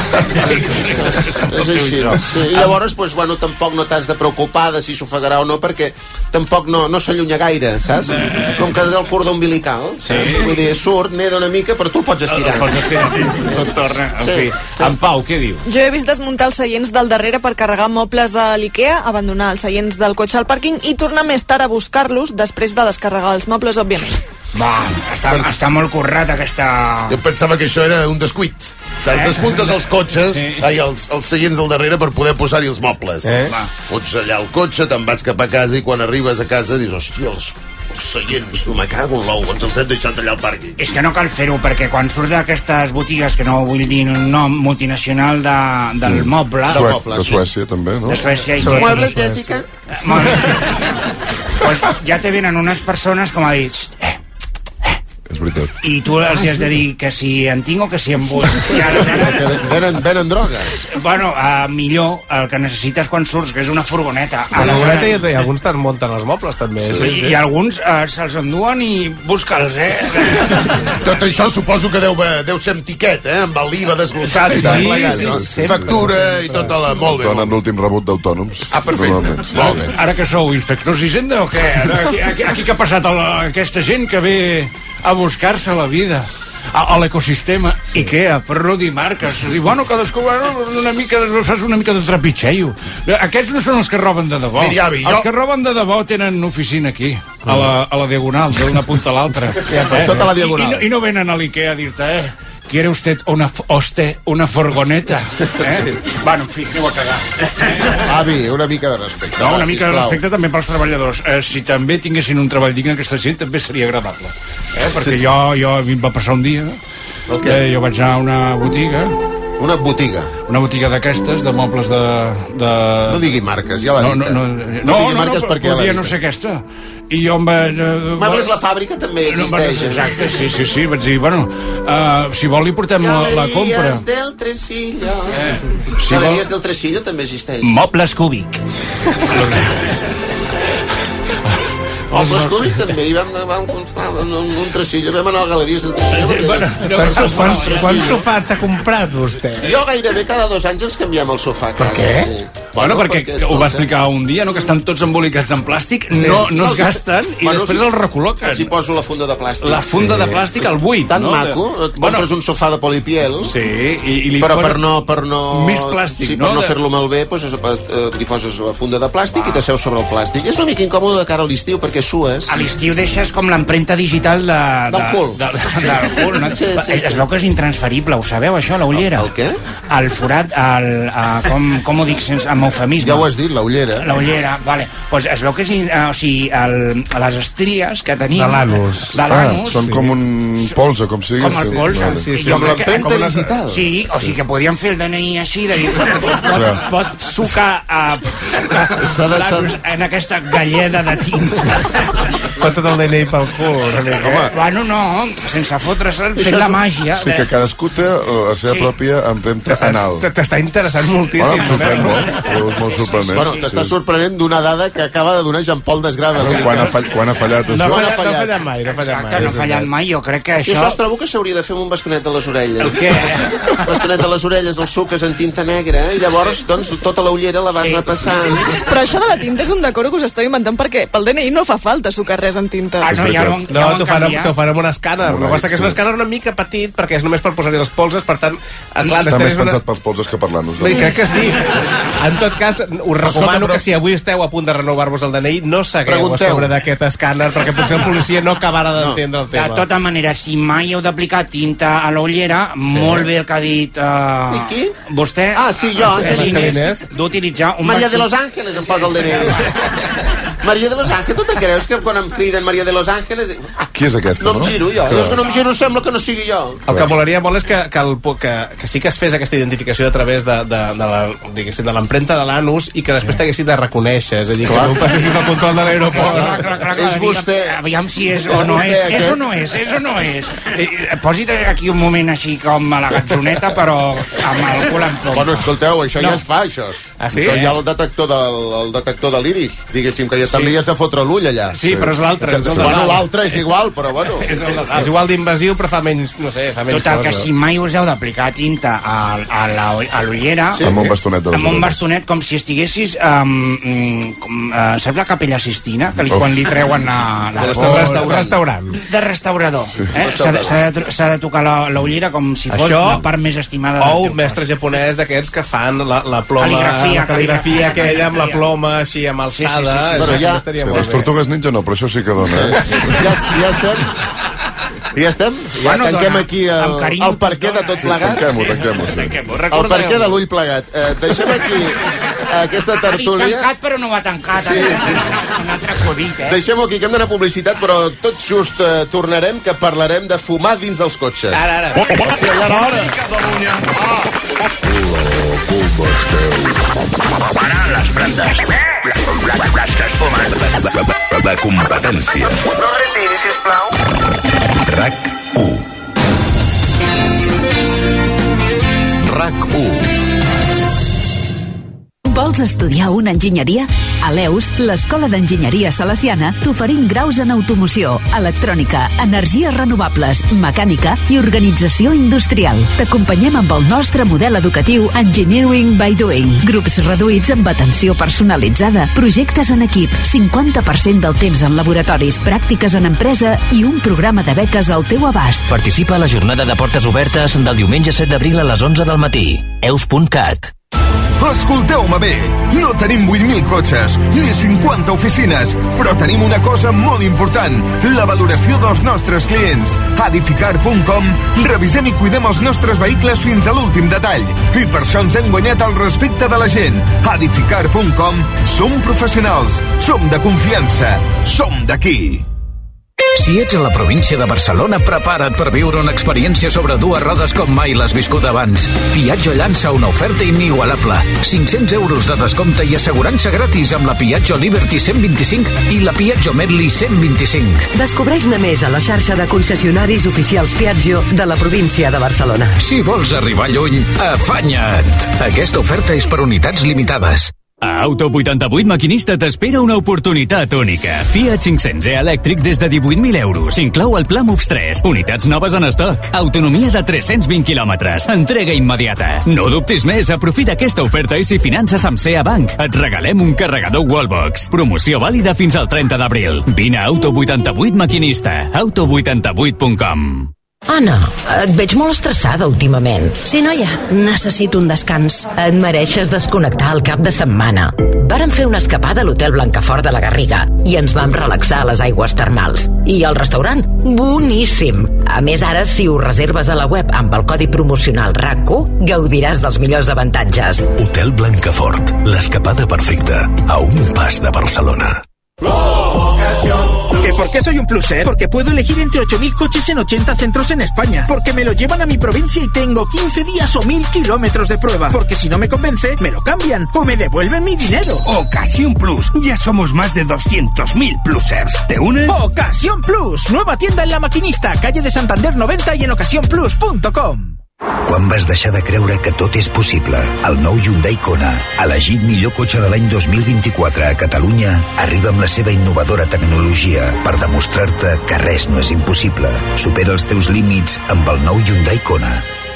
És així. Sí. I llavors, pues, bueno, tampoc no t'has de preocupar de si s'ofegarà o no, perquè tampoc no, no s'allunya gaire, saps? Com que és el cordó umbilical. Sí. Vull dir, surt, neda una mica, però tu el pots estirar. El pots estirar, sí. Tot torna, en Sí. fi. En Pau, què diu? Jo he vist desmuntar els seients del darrere per carregar mobles a l'Ikea, abandonar els seients del cotxe al pàrquing i tornar més tard a buscar-los després de descarregar els mobles, òbviament. Va, està, està molt currat aquesta... Jo pensava que això era un descuit. Saps? Eh? Desmuntes els cotxes, Sí. ai, els, els seients del darrere per poder posar-hi els mobles. Eh? Va. Fots allà el cotxe, te'n vas cap a casa i quan arribes a casa dius, hòstia, els, els seients, tu me cago en l'ou, ens els hem deixat allà al pàrquing. És que no cal fer-ho, perquè quan surts d'aquestes botigues, que no vull dir un nom multinacional de, del moble... Del moble, De sí. Suècia, també, no? De Suècia. I Sí. que- Muebles, Jessica? Mobles. Pues ja te venen unes persones com a dir... Eh, És veritat. i tu els hi has de dir que si en tinc o que si en vull. I aleshores, Que venen, venen drogues. bueno, uh, millor el que necessites quan surts, que és una furgoneta. A la Aleshores- furgoneta i, i alguns te'n munten els mobles, també. Sí, i alguns uh, se'ls enduen i busca'ls, eh? Tot això suposo que deu, deu ser amb tiquet, eh? Amb l'I V A desglossat i tot Sí, plegat, sí, no? sí. Factura i tota la... Molt bé. Donen l'últim rebut d'autònoms. Ah, perfecte. Normalment, sí. Molt bé. Ara que sou inspectors d'Hisenda o què? Aquí, aquí, aquí que ha passat a la, aquesta gent que ve a buscar-se la vida a, a l'ecosistema sí. Ikea, per no dir marques. I bueno, cadascú bueno, una mica, saps, una mica de trepitxeio. Aquests no són els que roben de debò. Miri, avi, els jo- que roben de debò tenen oficina aquí, a la, a la diagonal, d'una punta a l'altra. Eh? Tota la diagonal. I, i, no, I no venen a l'Ikea a dir-te, eh, ¿quiere usted una, usted una furgoneta? Eh? Sí. Bueno, en fi, aneu a cagar. Avi, una mica de respecte. No, va, una mica de sisplau. respecte també pels treballadors. Eh, si també tinguessin un treball digne, aquesta gent també seria agradable. Eh? Perquè jo, jo, a mi em va passar un dia, El què? eh, jo vaig anar a una botiga Una botiga. Una botiga d'aquestes, de mobles de... de... No digui marques, ja l'ha no, dit. No, no, no, no, no digui no, marques no, perquè ja l'ha podria dit. no ser aquesta. I jo em vaig... Uh, Mobles La Fàbrica també existeix. No, exacte, sí, sí, sí. Vaig dir, bueno, uh, si vol li portem la, la compra. Galeries del Tresillo. Eh, si Galeries vol... del Tresillo també existeix. Mobles Cúbic. Mobles Cúbic també, hi vam, vam comprar un, un Tresillo, vam anar a Galeries del Tresillo. Sí, bueno, quants, quants, quants sofàs s'ha comprat vostè? Jo gairebé cada dos anys ens canviem el sofà a casa. Per què? Sí. Bueno, bueno, perquè, perquè ho va explicar un dia, no? Que estan tots embolicats en plàstic, sí. no, no es gasten i bueno, després si, els recol·loquen. Si poso la funda de plàstic. La funda sí. de plàstic al buit, tan no? maco, et bueno, compres un sofà de polipiel, sí, i, i li però per no, per no... Més plàstic, sí, no? per no fer-lo malbé, doncs, li poses la funda de plàstic ah. i t'asseu sobre el plàstic. És una mica incòmode de cara a l'estiu, perquè sues. A l'estiu deixes com l'empremta digital de, de, del cul. De, de, del cul, no? Sí, sí, es sí. veu que és intransferible, ho sabeu, això, la ullera? El, el què? El forat, el, el, com, com ho dic sense, amb eufemisme? Ja ho has dit, la ullera. La ullera, vale. Pues es veu que és, uh, o sigui, el, les estries que tenim... De l'anus. De l'anus. Ah, són sí. com un polze, com si digués. Com el polze. Sí, sí, sí. Com l'empremta digital. Sí, o sigui que podríem fer el D N I així, de dir, pot, pot sucar uh, l'anus en aquesta galleda de tinta. Fa tot el D N I pel cul. Home. Bueno, no, sense fotre's-el, fent la màgia. Sí, que cadascú té la seva sí. pròpia empremta anal. T'està interessant moltíssim. Bueno, em sorprèn molt, però és molt sorprenent. Bueno, t'està sí. sorprenent d'una dada que acaba de donar Jean-Paul Desgrava. Quan ha, fall, quan ha fallat això? No, no, ha fallat, no ha fallat mai, no ha fallat mai. No ha fallat mai, jo crec que això... I això es trobo que s'hauria de fer amb un bastonet de les orelles. El què? Un bastonet de les orelles, el suques en tinta negra, i llavors, doncs, tota la ullera la vas sí. repassant. Però això de la tinta és un decoro que us esteu inventant perquè pel D N I no fa falta sucar res en tinta. Ah, no, ja no, no t'ho farem, farem un escàner. El que passa que és un escàner una mica petit perquè és només per posar-hi els polses, per tant... Clar, està més pensat pels polses que per l'anus. No? Crec que sí. En tot cas, us recomano que si avui esteu a punt de renovar-vos el D N I, no segueu a sobre d'aquest escàner, perquè potser el policia no acabarà d'entendre el tema. De tota manera, si mai heu d'aplicar tinta a l'ullera, sí. molt bé el que ha dit... Uh, I qui? Vostè? Ah, sí, jo, Angelines. D'utilitzar un... Maria de Los Ángeles em posa el D N I. Maria de Los Ángeles, tu te creus que quan em criden Maria de Los Ángeles... Qui és aquesta, no? No em giro jo, és que no em giro, sembla que no sigui jo. El que molaria molt és que, que, el, que, que sí que es fes aquesta identificació a través de, de, de la, diguéssim, de l'empremta de l'anus i que després t'haguessin de reconèixer, és a dir, clar. Que no passessis el control de l'aeroport. Clar, clar, clar, és vostè... Aviam si és o no és, és o no és, és o no és. Posi't aquí un moment així com a la gatzoneta, però amb el cul en plom. Bueno, escolteu, això no. ja es fa, això. Ah, sí? Això hi ha el detector, del, el detector de l'iris, diguéssim, que ja també sí. has de fotre l'ull allà. Sí, sí, però és l'altre. Sí. Bueno, l'altre és igual, però bueno. És, és igual d'invasiu, però fa menys, no sé, fa menys Total, cosa. que si mai us heu d'aplicar tinta a, a, la, a l'ullera... Sí. Amb un bastonet de les Amb un bastonet, com si estiguessis... Um, com, uh, saps la Capella Sistina? Que li, quan li treuen a... La, de restaurant. restaurant. De restaurador. Sí. Eh? S'ha de, de, de tocar la, la ullera com si fos això, la part més estimada del teu teu mestre japonès d'aquests que fan la, la ploma... Cal·ligrafia. La cal·ligrafia aquella amb la ploma així amb alçada. Sí, sí, sí, sí. Però ja, sí, les tortugues ninja no, però això sí que dona. Eh? Sí, sí. Ja, ja estem... Ja estem? Ja bueno, tanquem dona, aquí el, el perquè de tot plegat? Sí, tanquem-ho, tanquem-ho. Sí. Tanquem el perquè de l'ull plegat. Eh, deixem aquí aquesta tertúlia. Ha tancat, però no va tancat. Sí, sí. Un altre acudit, eh? Deixem-ho aquí, que hem d'anar a publicitat, però tot just eh, tornarem, que parlarem de fumar dins dels cotxes. Ara, ara. Oh, oh, sí, ara, ara. Ah. Para les plantes. Les que es fumen. La competència. No retiri, sisplau. RAC u. RAC u. Vols estudiar una enginyeria? A l'E U S, l'Escola d'Enginyeria Salesiana, t'oferim graus en automoció, electrònica, energies renovables, mecànica i organització industrial. T'acompanyem amb el nostre model educatiu Engineering by Doing. Grups reduïts amb atenció personalitzada, projectes en equip, cinquanta per cent del temps en laboratoris, pràctiques en empresa i un programa de beques al teu abast. Participa a la jornada de portes obertes del diumenge set d'abril a les onze del matí. eus punt cat. Escolteu-me bé, no tenim vuit mil cotxes ni cinquanta oficines, però tenim una cosa molt important, la valoració dels nostres clients. A edificar punt com revisem i cuidem els nostres vehicles fins a l'últim detall i per això ens hem guanyat el respecte de la gent. A edificar punt com som professionals, som de confiança, som d'aquí. Si ets a la província de Barcelona, prepara't per viure una experiència sobre dues rodes com mai l'has viscut abans. Piaggio llança una oferta inigualable. cinc-cents euros de descompte i assegurança gratis amb la Piaggio Liberty cent vint-i-cinc i la Piaggio Medley cent vint-i-cinc. Descobreix-ne més a la xarxa de concessionaris oficials Piaggio de la província de Barcelona. Si vols arribar lluny, afanya't! Aquesta oferta és per unitats limitades. A Auto vuitanta-vuit Maquinista t'espera una oportunitat única. Fiat cinc-cents e elèctric des de divuit mil euros. Inclou el Pla Moves tres. Unitats noves en estoc. Autonomia de tres-cents vint quilòmetres. Entrega immediata. No dubtis més, aprofita aquesta oferta i si finances amb C E A Bank, et regalem un carregador Wallbox. Promoció vàlida fins al trenta d'abril. Vine a Auto vuitanta-vuit Maquinista. auto vuitanta vuit punt com. Anna, et veig molt estressada últimament. Sí, noia, necessito un descans. Et mereixes desconnectar el cap de setmana. Vàrem fer una escapada a l'Hotel Blancafort de la Garriga i ens vam relaxar a les aigües termals. I el restaurant, boníssim. A més, ara, si ho reserves a la web amb el codi promocional R A C U, gaudiràs dels millors avantatges. Hotel Blancafort, l'escapada perfecta a un pas de Barcelona. ¿Que por qué soy un pluser? Porque puedo elegir entre ocho mil coches en ochenta centros en España. Porque me lo llevan a mi provincia y tengo quince días o mil kilómetros de prueba. Porque si no me convence, me lo cambian o me devuelven mi dinero. Ocasión Plus. Ya somos más de doscientos mil plusers. ¿Te unes? Ocasión Plus. Nueva tienda en La Maquinista, calle de Santander noventa y en ocasión plus punto com. Quan vas deixar de creure que tot és possible? El nou Hyundai Kona, elegit millor cotxe de l'any dos mil vint-i-quatre a Catalunya, arriba amb la seva innovadora tecnologia per demostrar-te que res no és impossible. Supera els teus límits amb el nou Hyundai Kona.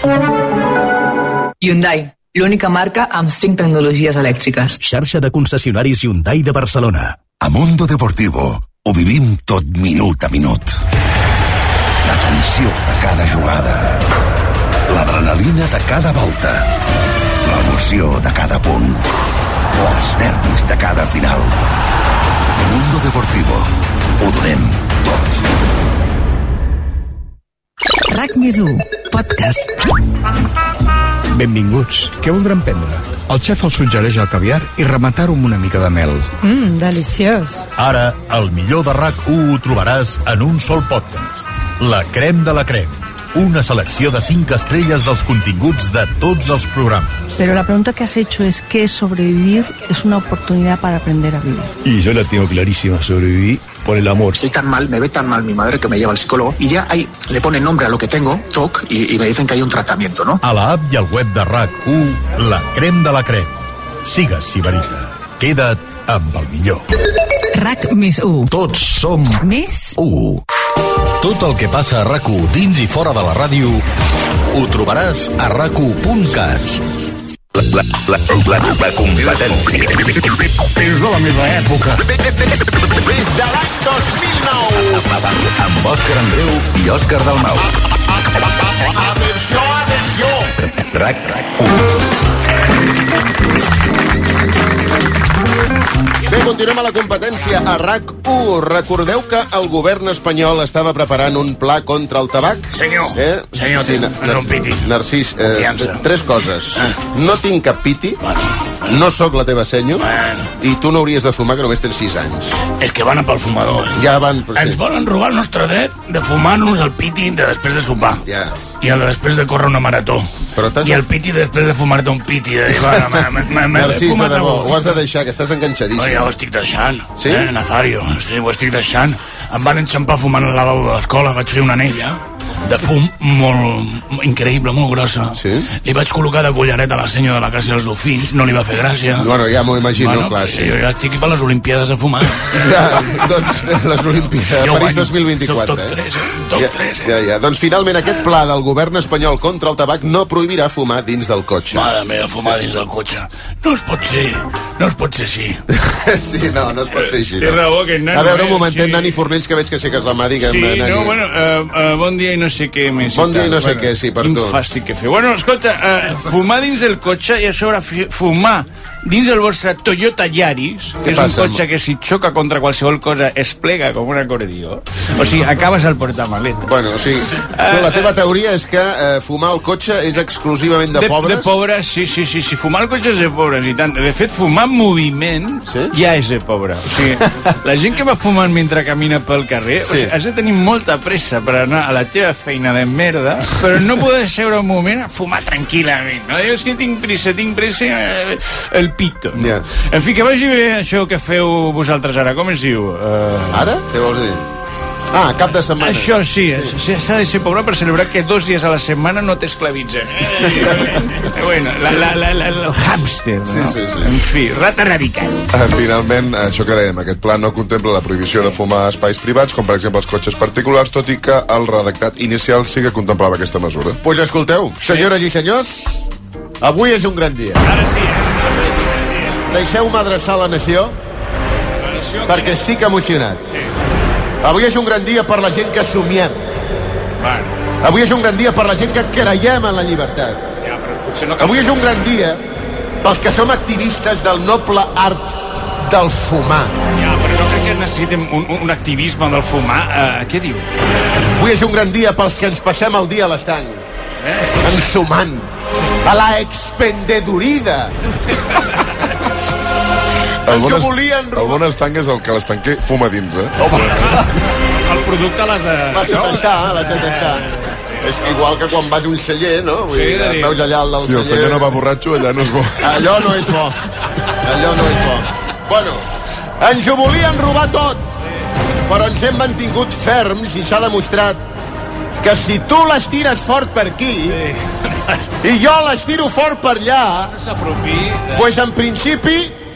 Hyundai, l'única marca amb cinc tecnologies elèctriques. Xarxa de concessionaris Hyundai de Barcelona. A Mundo Deportivo ho vivim tot minut a minut. La tensió de cada jugada, l'adrenalina de cada volta, l'emoció de cada punt, els nervis de cada final. Mundo Deportivo, ho donem tot. R A C més u, podcast. Benvinguts. Què voldran prendre? El xef els suggereix el caviar i rematar-ho amb una mica de mel. Mmm, deliciós. Ara, el millor de R A C u ho trobaràs en un sol podcast. La crem de la crem. Una selecció de cinc estrelles dels continguts de tots els programes. Pero la pregunta que has hecho es que sobrevivir es una oportunidad para aprender a vivir. Y yo la tengo clarísima, sobrevivir por el amor. Estoy tan mal, me ve tan mal mi madre que me lleva al psicólogo y ya ahí le ponen nombre a lo que tengo, T O C, y, y me dicen que hay un tratamiento, ¿no? A la app i al web de R A C u, la crem de la crem. Sigues Sibarita. Queda't amb el millor. R A C més u. Tots som Més u. Tot el que passa a R A C u dins i fora de la ràdio ho trobaràs a rac u punt cat. La, la, la, la, la competència. És de la meva època. Des de l'any dos mil nou. Amb Òscar Andreu i Òscar Dalmau. Atenció, atenció. R A C u. Bé, continuem a la competència a R A C u. Recordeu que el govern espanyol estava preparant un pla contra el tabac? Senyor, eh? senyor, sí, no, no piti. Narcís, eh, Confiança. tres coses. No tinc cap piti, no sóc la teva senyo, i tu no hauries de fumar, que només tens sis anys. És que van pel fumador. Eh? Ja van... Ens volen robar el nostre dret de fumar-nos el piti de després de sopar. Ja. I el de després de córrer una marató. I el piti després de fumar-te un piti. De dir, va, ma, ma, ma, ma, Narcís, de debò, ho has de deixar, que estàs enganxadíssim. Oh, ja ho estic deixant. Sí? Eh, Nazario, sí, ho estic deixant. Em van enxampar fumant al lavabo de l'escola, vaig fer una anella de fum molt increïble, molt grossa. Sí? Li vaig col·locar de collaret a la senya de la Casa dels Dofins, no li va fer gràcia. Bueno, ja m'ho imagino, bueno, clar, sí. Jo ja estic per les Olimpiades a fumar. Ja, doncs, les Olimpiades, Jo París guanyo. dos mil vint-i-quatre. Soc top tres, eh? Top ja, tres, eh? Ja, ja. Doncs finalment aquest pla del govern espanyol contra el tabac no prohibirà fumar dins del cotxe. Mare meva, fumar dins del cotxe. No es pot ser, no es pot ser així. Sí, no, no es pot fer així. Té No. raó, que nano, A veure, un eh? momentet, Sí. Nani Fornells, que veig que aixeques la mà, digue'm, Sí, Nani. no, bueno, uh, uh, bon dia i no no sé què més. Bon dia i no sé què, sí, per tu. Quin fàstic que feu. Bueno, escolta, uh, fumar dins del cotxe i a sobre fumar dins el vostre Toyota Yaris, que és un cotxe que si xoca contra qualsevol cosa es plega com un acordió, o sigui, acabes al portamaleta. Bueno, o sigui, uh, la teva teoria és que uh, fumar al cotxe és exclusivament de, de pobres? De pobres, sí, sí, sí, sí. Fumar al cotxe és de pobres, i tant. De fet, fumar en moviment sí? ja és de pobre. O sigui, la gent que va fumant mentre camina pel carrer, sí. o sigui, has de tenir molta pressa per anar a la teva feina de merda, però no poder seure un moment a fumar tranquil·lament, no? És que tinc pressa, tinc pressa, eh, el pito. No? Yeah. En fi, que vagi bé això que feu vosaltres ara. Com es diu? Uh... Ara? Què vols dir? Ah, cap de setmana. Això sí, sí. s'ha de ser pobre per celebrar que dos dies a la setmana no t'esclavitzen. Eh? bueno, la, la, la, la, el hàmster, no? Sí, sí, sí. En fi, rata radical. Uh, finalment, això que dèiem, aquest pla no contempla la prohibició de fumar a espais privats, com per exemple els cotxes particulars, tot i que el redactat inicial sí que contemplava aquesta mesura. Doncs pues escolteu, senyores i senyors, avui és un gran dia. Ara sí, eh? Avui és un gran dia. Deixeu-me adreçar la nació, la nació perquè que... estic emocionat. Sí. Avui és un gran dia per la gent que somiem. Bueno. Avui és un gran dia per la gent que creiem en la llibertat. Ja, però potser no Avui és un gran dia pels que som activistes del noble art del fumar. Ja, però no crec que necessitem un, un activisme del fumar. Uh, què diu? Avui és un gran dia pels que ens passem el dia a l'estanc. Eh? Ensumant. A la expendedurida. El bon, est... el bon estanc és el que l'estanquer fuma dins, eh? Oh, el producte l'has de... L'has de tastar, l'has de tastar. És igual que quan vas a un celler, no? Vull dir, sí, veus allà el del celler... Si el celler no va borratxo, allà no és bo. Allò no és bo. Allò no és bo. Bueno, ens ho volien robar tot, però ens hem mantingut ferms i s'ha demostrat que si tu les tires fort per aquí sí. i jo les tiro fort per allà, no s'apropi de... pues en principi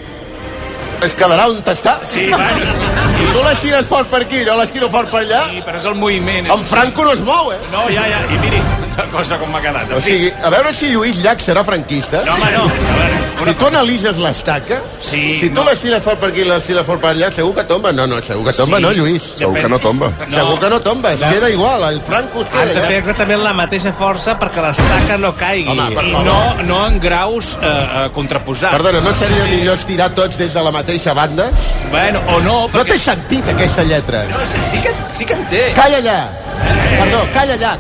es quedarà on està. Sí, bueno. Si tu les tires fort per aquí, jo les tiro fort per allà... Sí, però és el moviment. En Franco no es mou, eh? No, ja, ja. I miri, la cosa com m'ha quedat. O sigui, a veure si Lluís Llach serà franquista. No, home, no. A veure, si tu analitzes l'estaca, sí, si tu no. les tires fort per aquí i les tires fort per allà, segur que tomba. No, no, segur que tomba, sí. no, Lluís. Segur que no tomba. No. Segur que no tomba, es no. queda igual. El Franco es queda allà. Han de fer exactament la mateixa força perquè l'estaca no caigui. Home, I no, no en graus eh, eh, contraposats. Perdona, no seria millor estirar tots des de la mateixa banda? Bueno, o no, perquè... No té sentit, aquesta lletra. No, sí que, sí que en té. Calla allà. Eh. Perdó, calla allà.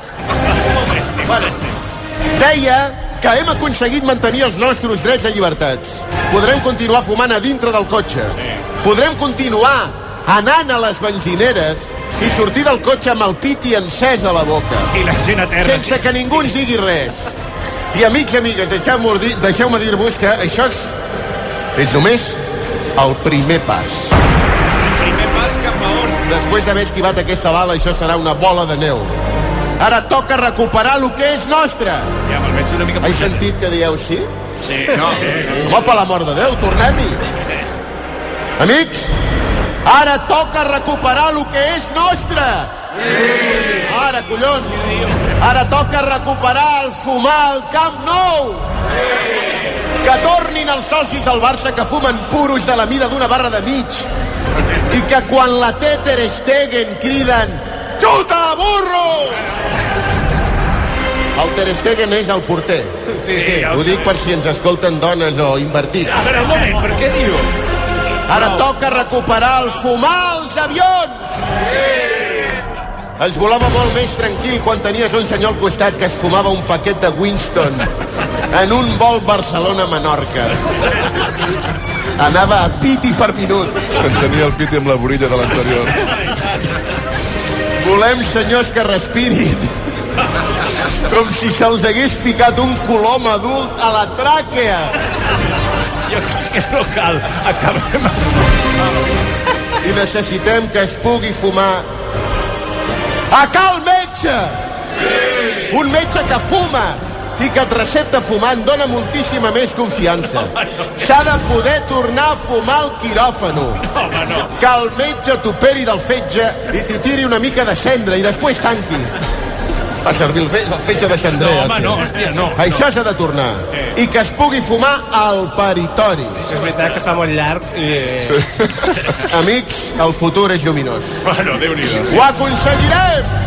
Bueno, deia que hem aconseguit mantenir els nostres drets i llibertats. Podrem continuar fumant a dintre del cotxe. Podrem continuar anant a les benzineres i sortir del cotxe amb el piti encès a la boca. I la gent a terra. Sense que ningú ens digui res. I amics i amigues, deixeu-me dir, deixeu dir-vos que això és, és només el primer pas. El primer pas cap a on? Després d'haver esquivat aquesta bala, això serà una bola de neu. Ara toca recuperar el que és nostre. Ja, me'l veig una mica... He sentit que dieu sí? Sí, no. Home, per l'amor de Déu, tornem-hi. Sí. Amics, ara toca recuperar el que és nostre. Sí. Ara, collons. Ara toca recuperar el fumar al Camp Nou. Sí. Que tornin els socis del Barça que fumen puros de la mida d'una barra de mig i que quan la té Ter Stegen criden xuta, burro! El Ter Stegen és el porter. Sí, sí. Ho dic per si ens escolten dones o invertits. A veure, un moment, per què diu? Ara no. Toca recuperar el fumar als avions! Sí. Es volava molt més tranquil quan tenies un senyor al costat que es fumava un paquet de Winston en un vol Barcelona-Menorca. Anava a piti per minut. S'encenia el piti amb la vorilla de l'anterior. Volem senyors que respirin com si se'ls hagués ficat un colom adult a la tràquea. Jo crec que no cal. Acabem. I necessitem que es pugui fumar a cal metge. Sí. Un metge que fuma i que et recepta fumant dona moltíssima més confiança. S'ha de poder tornar a fumar al quiròfano. No, no. Que el metge t'operi del fetge i t'hi tiri una mica de cendra i després tanqui. Fa servir el, fe el fetge de cendrer. No, home, no, hòstia, no. Això s'ha de tornar. Sí. I que es pugui fumar al peritori. És veritat que està molt llarg. I... Sí. Amics, el futur és lluminós. Bueno, Déu-n'hi-do. Sí. Ho aconseguirem!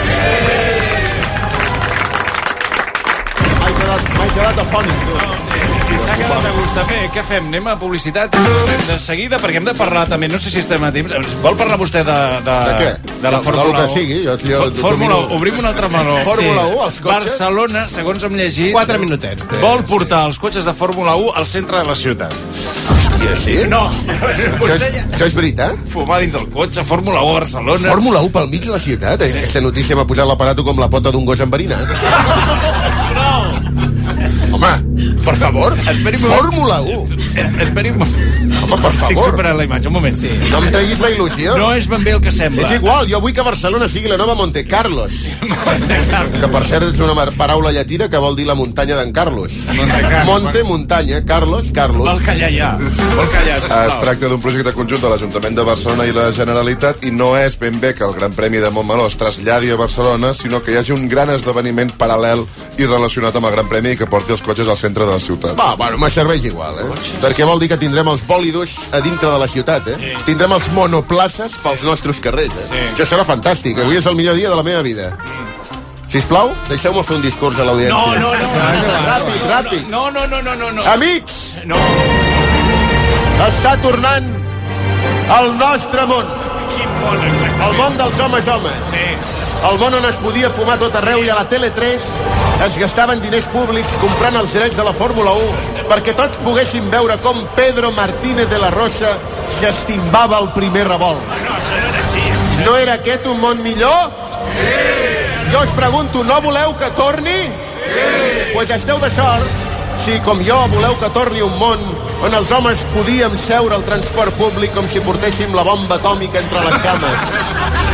M'he quedat afònic, tu. I s'ha quedat a gust també. Què fem? Anem a publicitat de seguida, perquè hem de parlar també, no sé si estem a temps. Vol parlar vostè de... De, de què? De la Fórmula u. Sigui, jo, jo, Fórmula u, obrim un altre meló. Fórmula u, els cotxes? Barcelona, segons hem llegit... Quatre minutets. Vol portar els cotxes de Fórmula u al centre de la ciutat. Hòstia, sí? No. Això, això és veritat? Fumar dins el cotxe, Fórmula u a Barcelona... Fórmula u pel mig de la ciutat? Sí. Aquesta notícia m'ha posat l'aparato com la pota d'un gos enverinat. No! Home, per favor, Esperi Fórmula u. Esperi un moment. Home, per Estic favor. superant la imatge, un moment. Sí. No em treguis la il·lusió. No és ben bé el que sembla. És igual, jo vull que Barcelona sigui la nova Monte Carlos. Que per cert és una paraula llatina que vol dir la muntanya d'en Carlos. Monte, Monte, muntanya, Carlos, Carlos. Vol callar ja. Vol callar, sisplau. Es tracta d'un projecte conjunt de l'Ajuntament de Barcelona i la Generalitat i no és ben bé que el Gran Premi de Montmeló es traslladi a Barcelona, sinó que hi hagi un gran esdeveniment paral·lel i relacionat amb el Gran Premi i que porti els cotxes al centre de la ciutat. Va, bueno, me serveix igual, eh? Perquè vol dir que tindrem els bòlidos a dintre de la ciutat, eh? Sí. Tindrem els monoplaces pels nostres carrers, eh? Sí. Això serà fantàstic. Avui és el millor dia de la meva vida. Sisplau, deixeu-me fer un discurs a l'audiència. No, no, no. no ràpid, ràpid. No, no, no, no, no, no. Amics! No. Està tornant el nostre món. Quin món, exactament? El món dels homes homes. Sí. El món on es podia fumar tot arreu i a la Tele tres es gastaven diners públics comprant els drets de la Fórmula u perquè tots poguéssim veure com Pedro Martínez de la Rosa s'estimbava el primer revolt. No, això no era així. No era aquest un món millor? Sí! Jo us pregunto, no voleu que torni? Sí! Doncs pues esteu de sort si, com jo, voleu que torni un món on els homes podíem seure al transport públic com si portéssim la bomba atòmica entre les cames.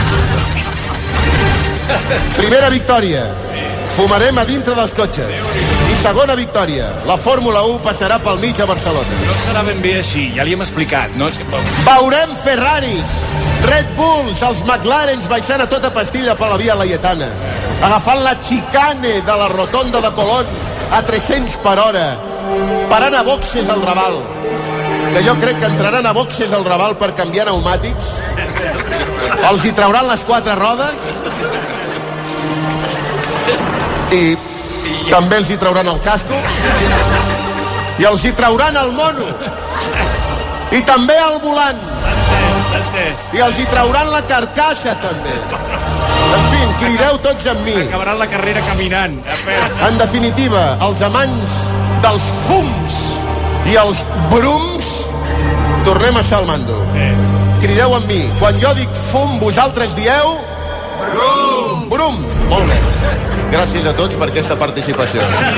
Primera victòria. Fumarem a dintre dels cotxes. I segona victòria. La Fórmula u passarà pel mig a Barcelona. No serà ben bé així, ja li hem explicat. No? És que... Veurem Ferraris, Red Bulls, els McLarens baixant a tota pastilla per la via Laietana, agafant la xicane de la rotonda de Colón a tres-cents per hora, parant a boxes al Raval, que jo crec que entraran a boxes al Raval per canviar pneumàtics, els hi trauran les quatre rodes i també els hi trauran el casco i els hi trauran el mono i també el volant i els hi trauran la carcassa també. En fi, crideu tots amb mi. Acabaran la carrera caminant. En definitiva, els amants dels fums i els brums tornem a estar al mando. Crideu amb mi. Quan jo dic fum, vosaltres dieu... Brum! Brum! Molt bé. Gràcies a tots per aquesta participació.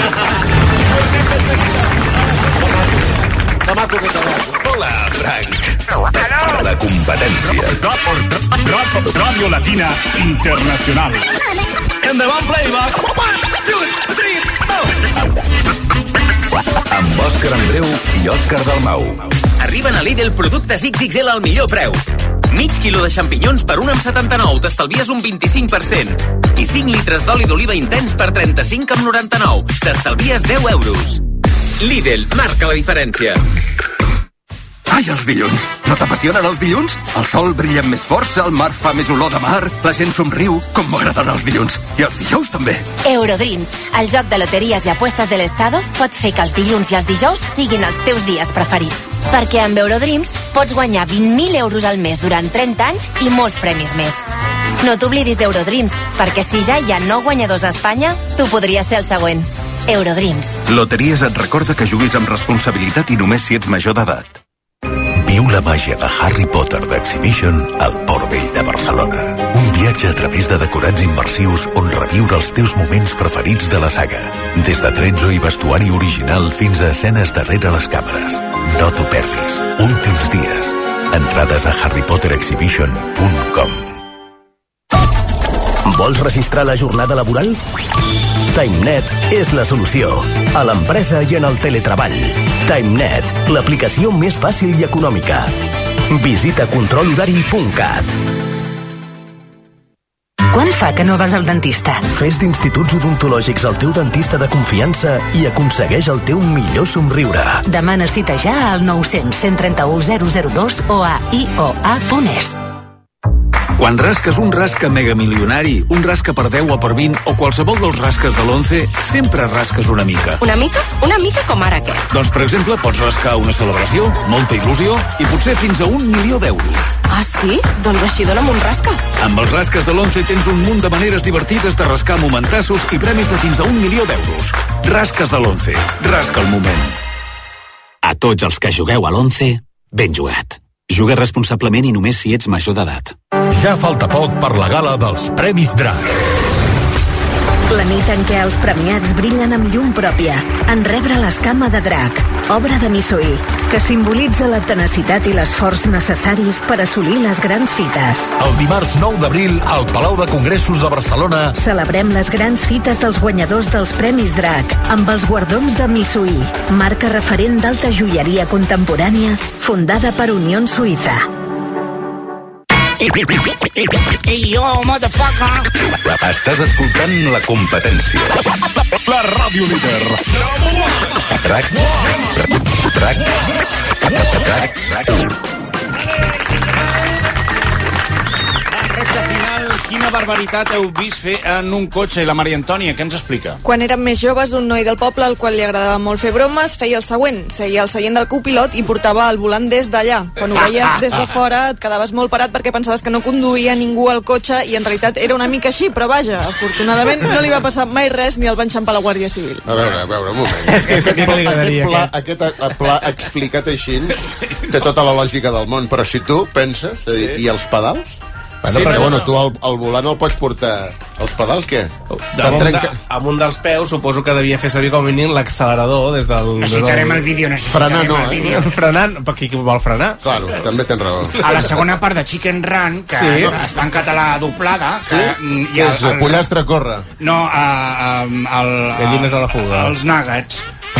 Que maco que t'ha dat. Hola, Frank. La competència. Radio Latina Internacional. Endavant, playback. One, two, three, four. Amb Òscar Andreu i Òscar Dalmau. Arriben a Lidl productes ics ics ele al millor preu. Mig quilo de xampinyons per un amb setanta-nou, t'estalvies un vint-i-cinc per cent. I cinc litres d'oli d'oliva intens per trenta-cinc amb noranta-nou, t'estalvies deu euros. Lidl, marca la diferència. Ai, els dilluns. No t'apassionen els dilluns? El sol brilla amb més força, el mar fa més olor de mar, la gent somriu, com m'agraden els dilluns. I els dijous també. Eurodreams, el joc de loteries i apuestes de l'Estado, pot fer que els dilluns i els dijous siguin els teus dies preferits. Perquè amb Eurodreams pots guanyar vint mil euros al mes durant trenta anys i molts premis més. No t'oblidis d'Eurodreams, perquè si ja hi ha nou guanyadors a Espanya, tu podries ser el següent. Eurodreams. Loteries et recorda que juguis amb responsabilitat i només si ets major d'edat. Viu la màgia de Harry Potter d'Exhibition al Port Vell de Barcelona. Un viatge a través de decorats immersius on reviure els teus moments preferits de la saga. Des de tretzo i vestuari original fins a escenes darrere les càmeres. No t'ho perdis. Últims dies. Entrades a harry potter exhibition punt com. Vols registrar la jornada laboral? TimeNet és la solució. A l'empresa i en el teletreball. TimeNet, l'aplicació més fàcil i econòmica. Visita control horari punt cat. Quan fa que no vas al dentista? Fes d'instituts odontològics el teu dentista de confiança i aconsegueix el teu millor somriure. Demana cita ja al nou cents, cent trenta-u, zero zero dos o a i o a punt es. Quan rasques un rasca megamilionari, un rasca per deu o per vint, o qualsevol dels rasques de l'onze, sempre rasques una mica. Una mica? Una mica com ara què? Doncs, per exemple, pots rascar una celebració, molta il·lusió i potser fins a un milió d'euros. Ah, sí? Doncs així dona'm un rasca. Amb els rasques de l'onze tens un munt de maneres divertides de rascar momentassos i premis de fins a un milió d'euros. Rasques de l'onze. Rasca el moment. A tots els que jugueu a l'onze, ben jugat. Juga responsablement i només si ets major d'edat. Ja falta poc per la gala dels Premis Drac. La nit en què els premiats brillen amb llum pròpia, en rebre l'escama de Drac, obra de Missouri, que simbolitza la tenacitat i l'esforç necessaris per assolir les grans fites. El dimarts nou d'abril, al Palau de Congressos de Barcelona, celebrem les grans fites dels guanyadors dels Premis Drac amb els guardons de Missouri, marca referent d'alta joieria contemporània fundada per Unió Suïssa. Hey, yo, motherfucker! Estàs escoltant La Competència. La ràdio líder. Trac, trac, trac, trac. Recta final, quina barbaritat heu vist fer en un cotxe? I la Maria Antònia, què ens explica? Quan érem més joves, un noi del poble al qual li agradava molt fer bromes feia el següent: seia al seient del copilot i portava el volant des d'allà. Quan ho veies des de fora et quedaves molt parat perquè pensaves que no conduïa ningú al cotxe i en realitat era una mica així, però vaja, afortunadament no li va passar mai res ni el van xampar la Guàrdia Civil. A veure, a veure, un moment. És que aquest, aquest, aquest, pla, aquest a- pla explicat així té tota la lògica del món, però si tu penses, és a dir, i els pedals? Bueno, Sí, perquè, no, bueno, no. tu al, al volant el pots portar... Els pedals, què? Amb un, de, amb un dels peus suposo que devia fer servir com a mínim l'accelerador des del... Necessitarem el vídeo, Frenar necessitarem no, el eh? vídeo. Frenant, per qui vol frenar? Claro, també tens raó. A la segona part de Chicken Run, que Sí. està en català doblada... Sí? Que, Què és? Pollastre corre. No, uh, el, Gallines a la fuga. Els nuggets.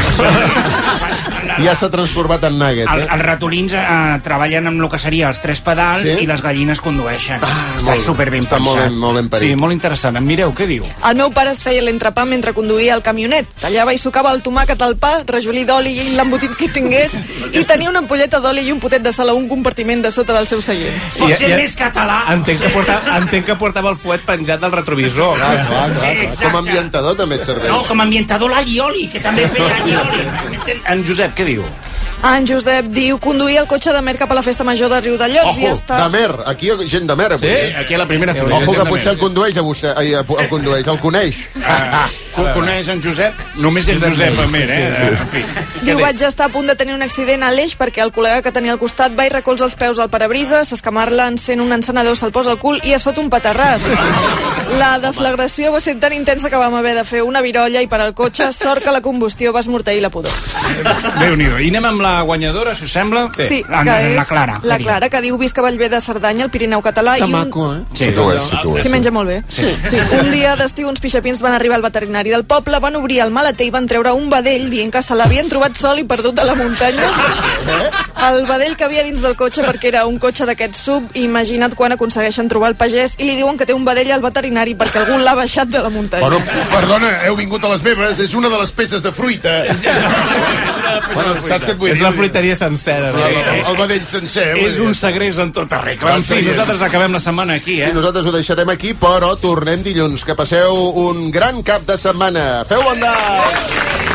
Ja s'ha transformat en nugget, El, eh? els ratolins uh, treballen amb el que seria els tres pedals Sí? i les gallines condueixen. Ah, està molt bé. superben Està pensat. molt ben, molt ben parit. Sí, molt interessant. Em mireu, què diu? El meu pare es feia l'entrepà mentre conduïa el camionet. Tallava i sucava el tomàquet al pa, rajolí d'oli i l'embotit que tingués, i tenia una ampolleta d'oli i un potet de sal a un compartiment de sota del seu seient. Pot ser més català. Entenc que, portava, entenc que portava el fuet penjat del retrovisor. Clar, clar, clar, clar. Exacte. Com a ambientador també et serveix. No, com a ambientador l'allioli, que també feia allioli. En Josep, què diu? En Josep diu: conduir el cotxe de Mer cap a la festa major de Riudellots i Ojo, està... de Mer, aquí hi ha gent de Mer avui. Sí, eh? aquí a la primera fila. Ojo Gent que de potser el Mer. condueix a vostè, ai, el condueix, el coneix. Ah, ah, coneix en Josep? Només és Josep a Mer, eh? En fi. Diu: vaig estar a punt de tenir un accident a l'eix perquè el col·lega que tenia al costat va i recolza els peus al parabrises, s'escamarla, encén un encenedor, se'l posa al cul i es fot un patarràs. La deflagració va ser tan intensa que vam haver de fer una virolla i per al cotxe, sort que la combustió va esmorteir la pudor. Déu-n'hi-do. I anem amb la guanyadora, si us sembla? Sí, La- que és la Clara, La que diu. Clara, que diu: visca Bellver de Cerdanya, el Pirineu català. Que i un... maco, eh? Sí, Sí que ho és, sí que ho és. S'hi menja molt bé. Sí. Sí. Un dia d'estiu uns pixapins van arribar al veterinari del poble, van obrir el maleter i van treure un vedell dient que se l'havien trobat sol i perdut a la muntanya. El vedell que havia dins del cotxe perquè era un cotxe d'aquest sub, i imagina't quan aconsegueixen trobar el pagès i li diuen que té un vedell al veterinari perquè algú l'ha baixat de la muntanya. Bueno, perdona, heu vingut a les meves, és una de les peces de fruita. Bueno, saps què et vull És dir? la fruiteria sencera. El, el, el vedell sencer. vull És dir. un segrest en tota regla. En fi, nosaltres acabem la setmana aquí, eh? Sí, nosaltres ho deixarem aquí, però tornem dilluns. Que passeu un gran cap de setmana. Feu bon dia!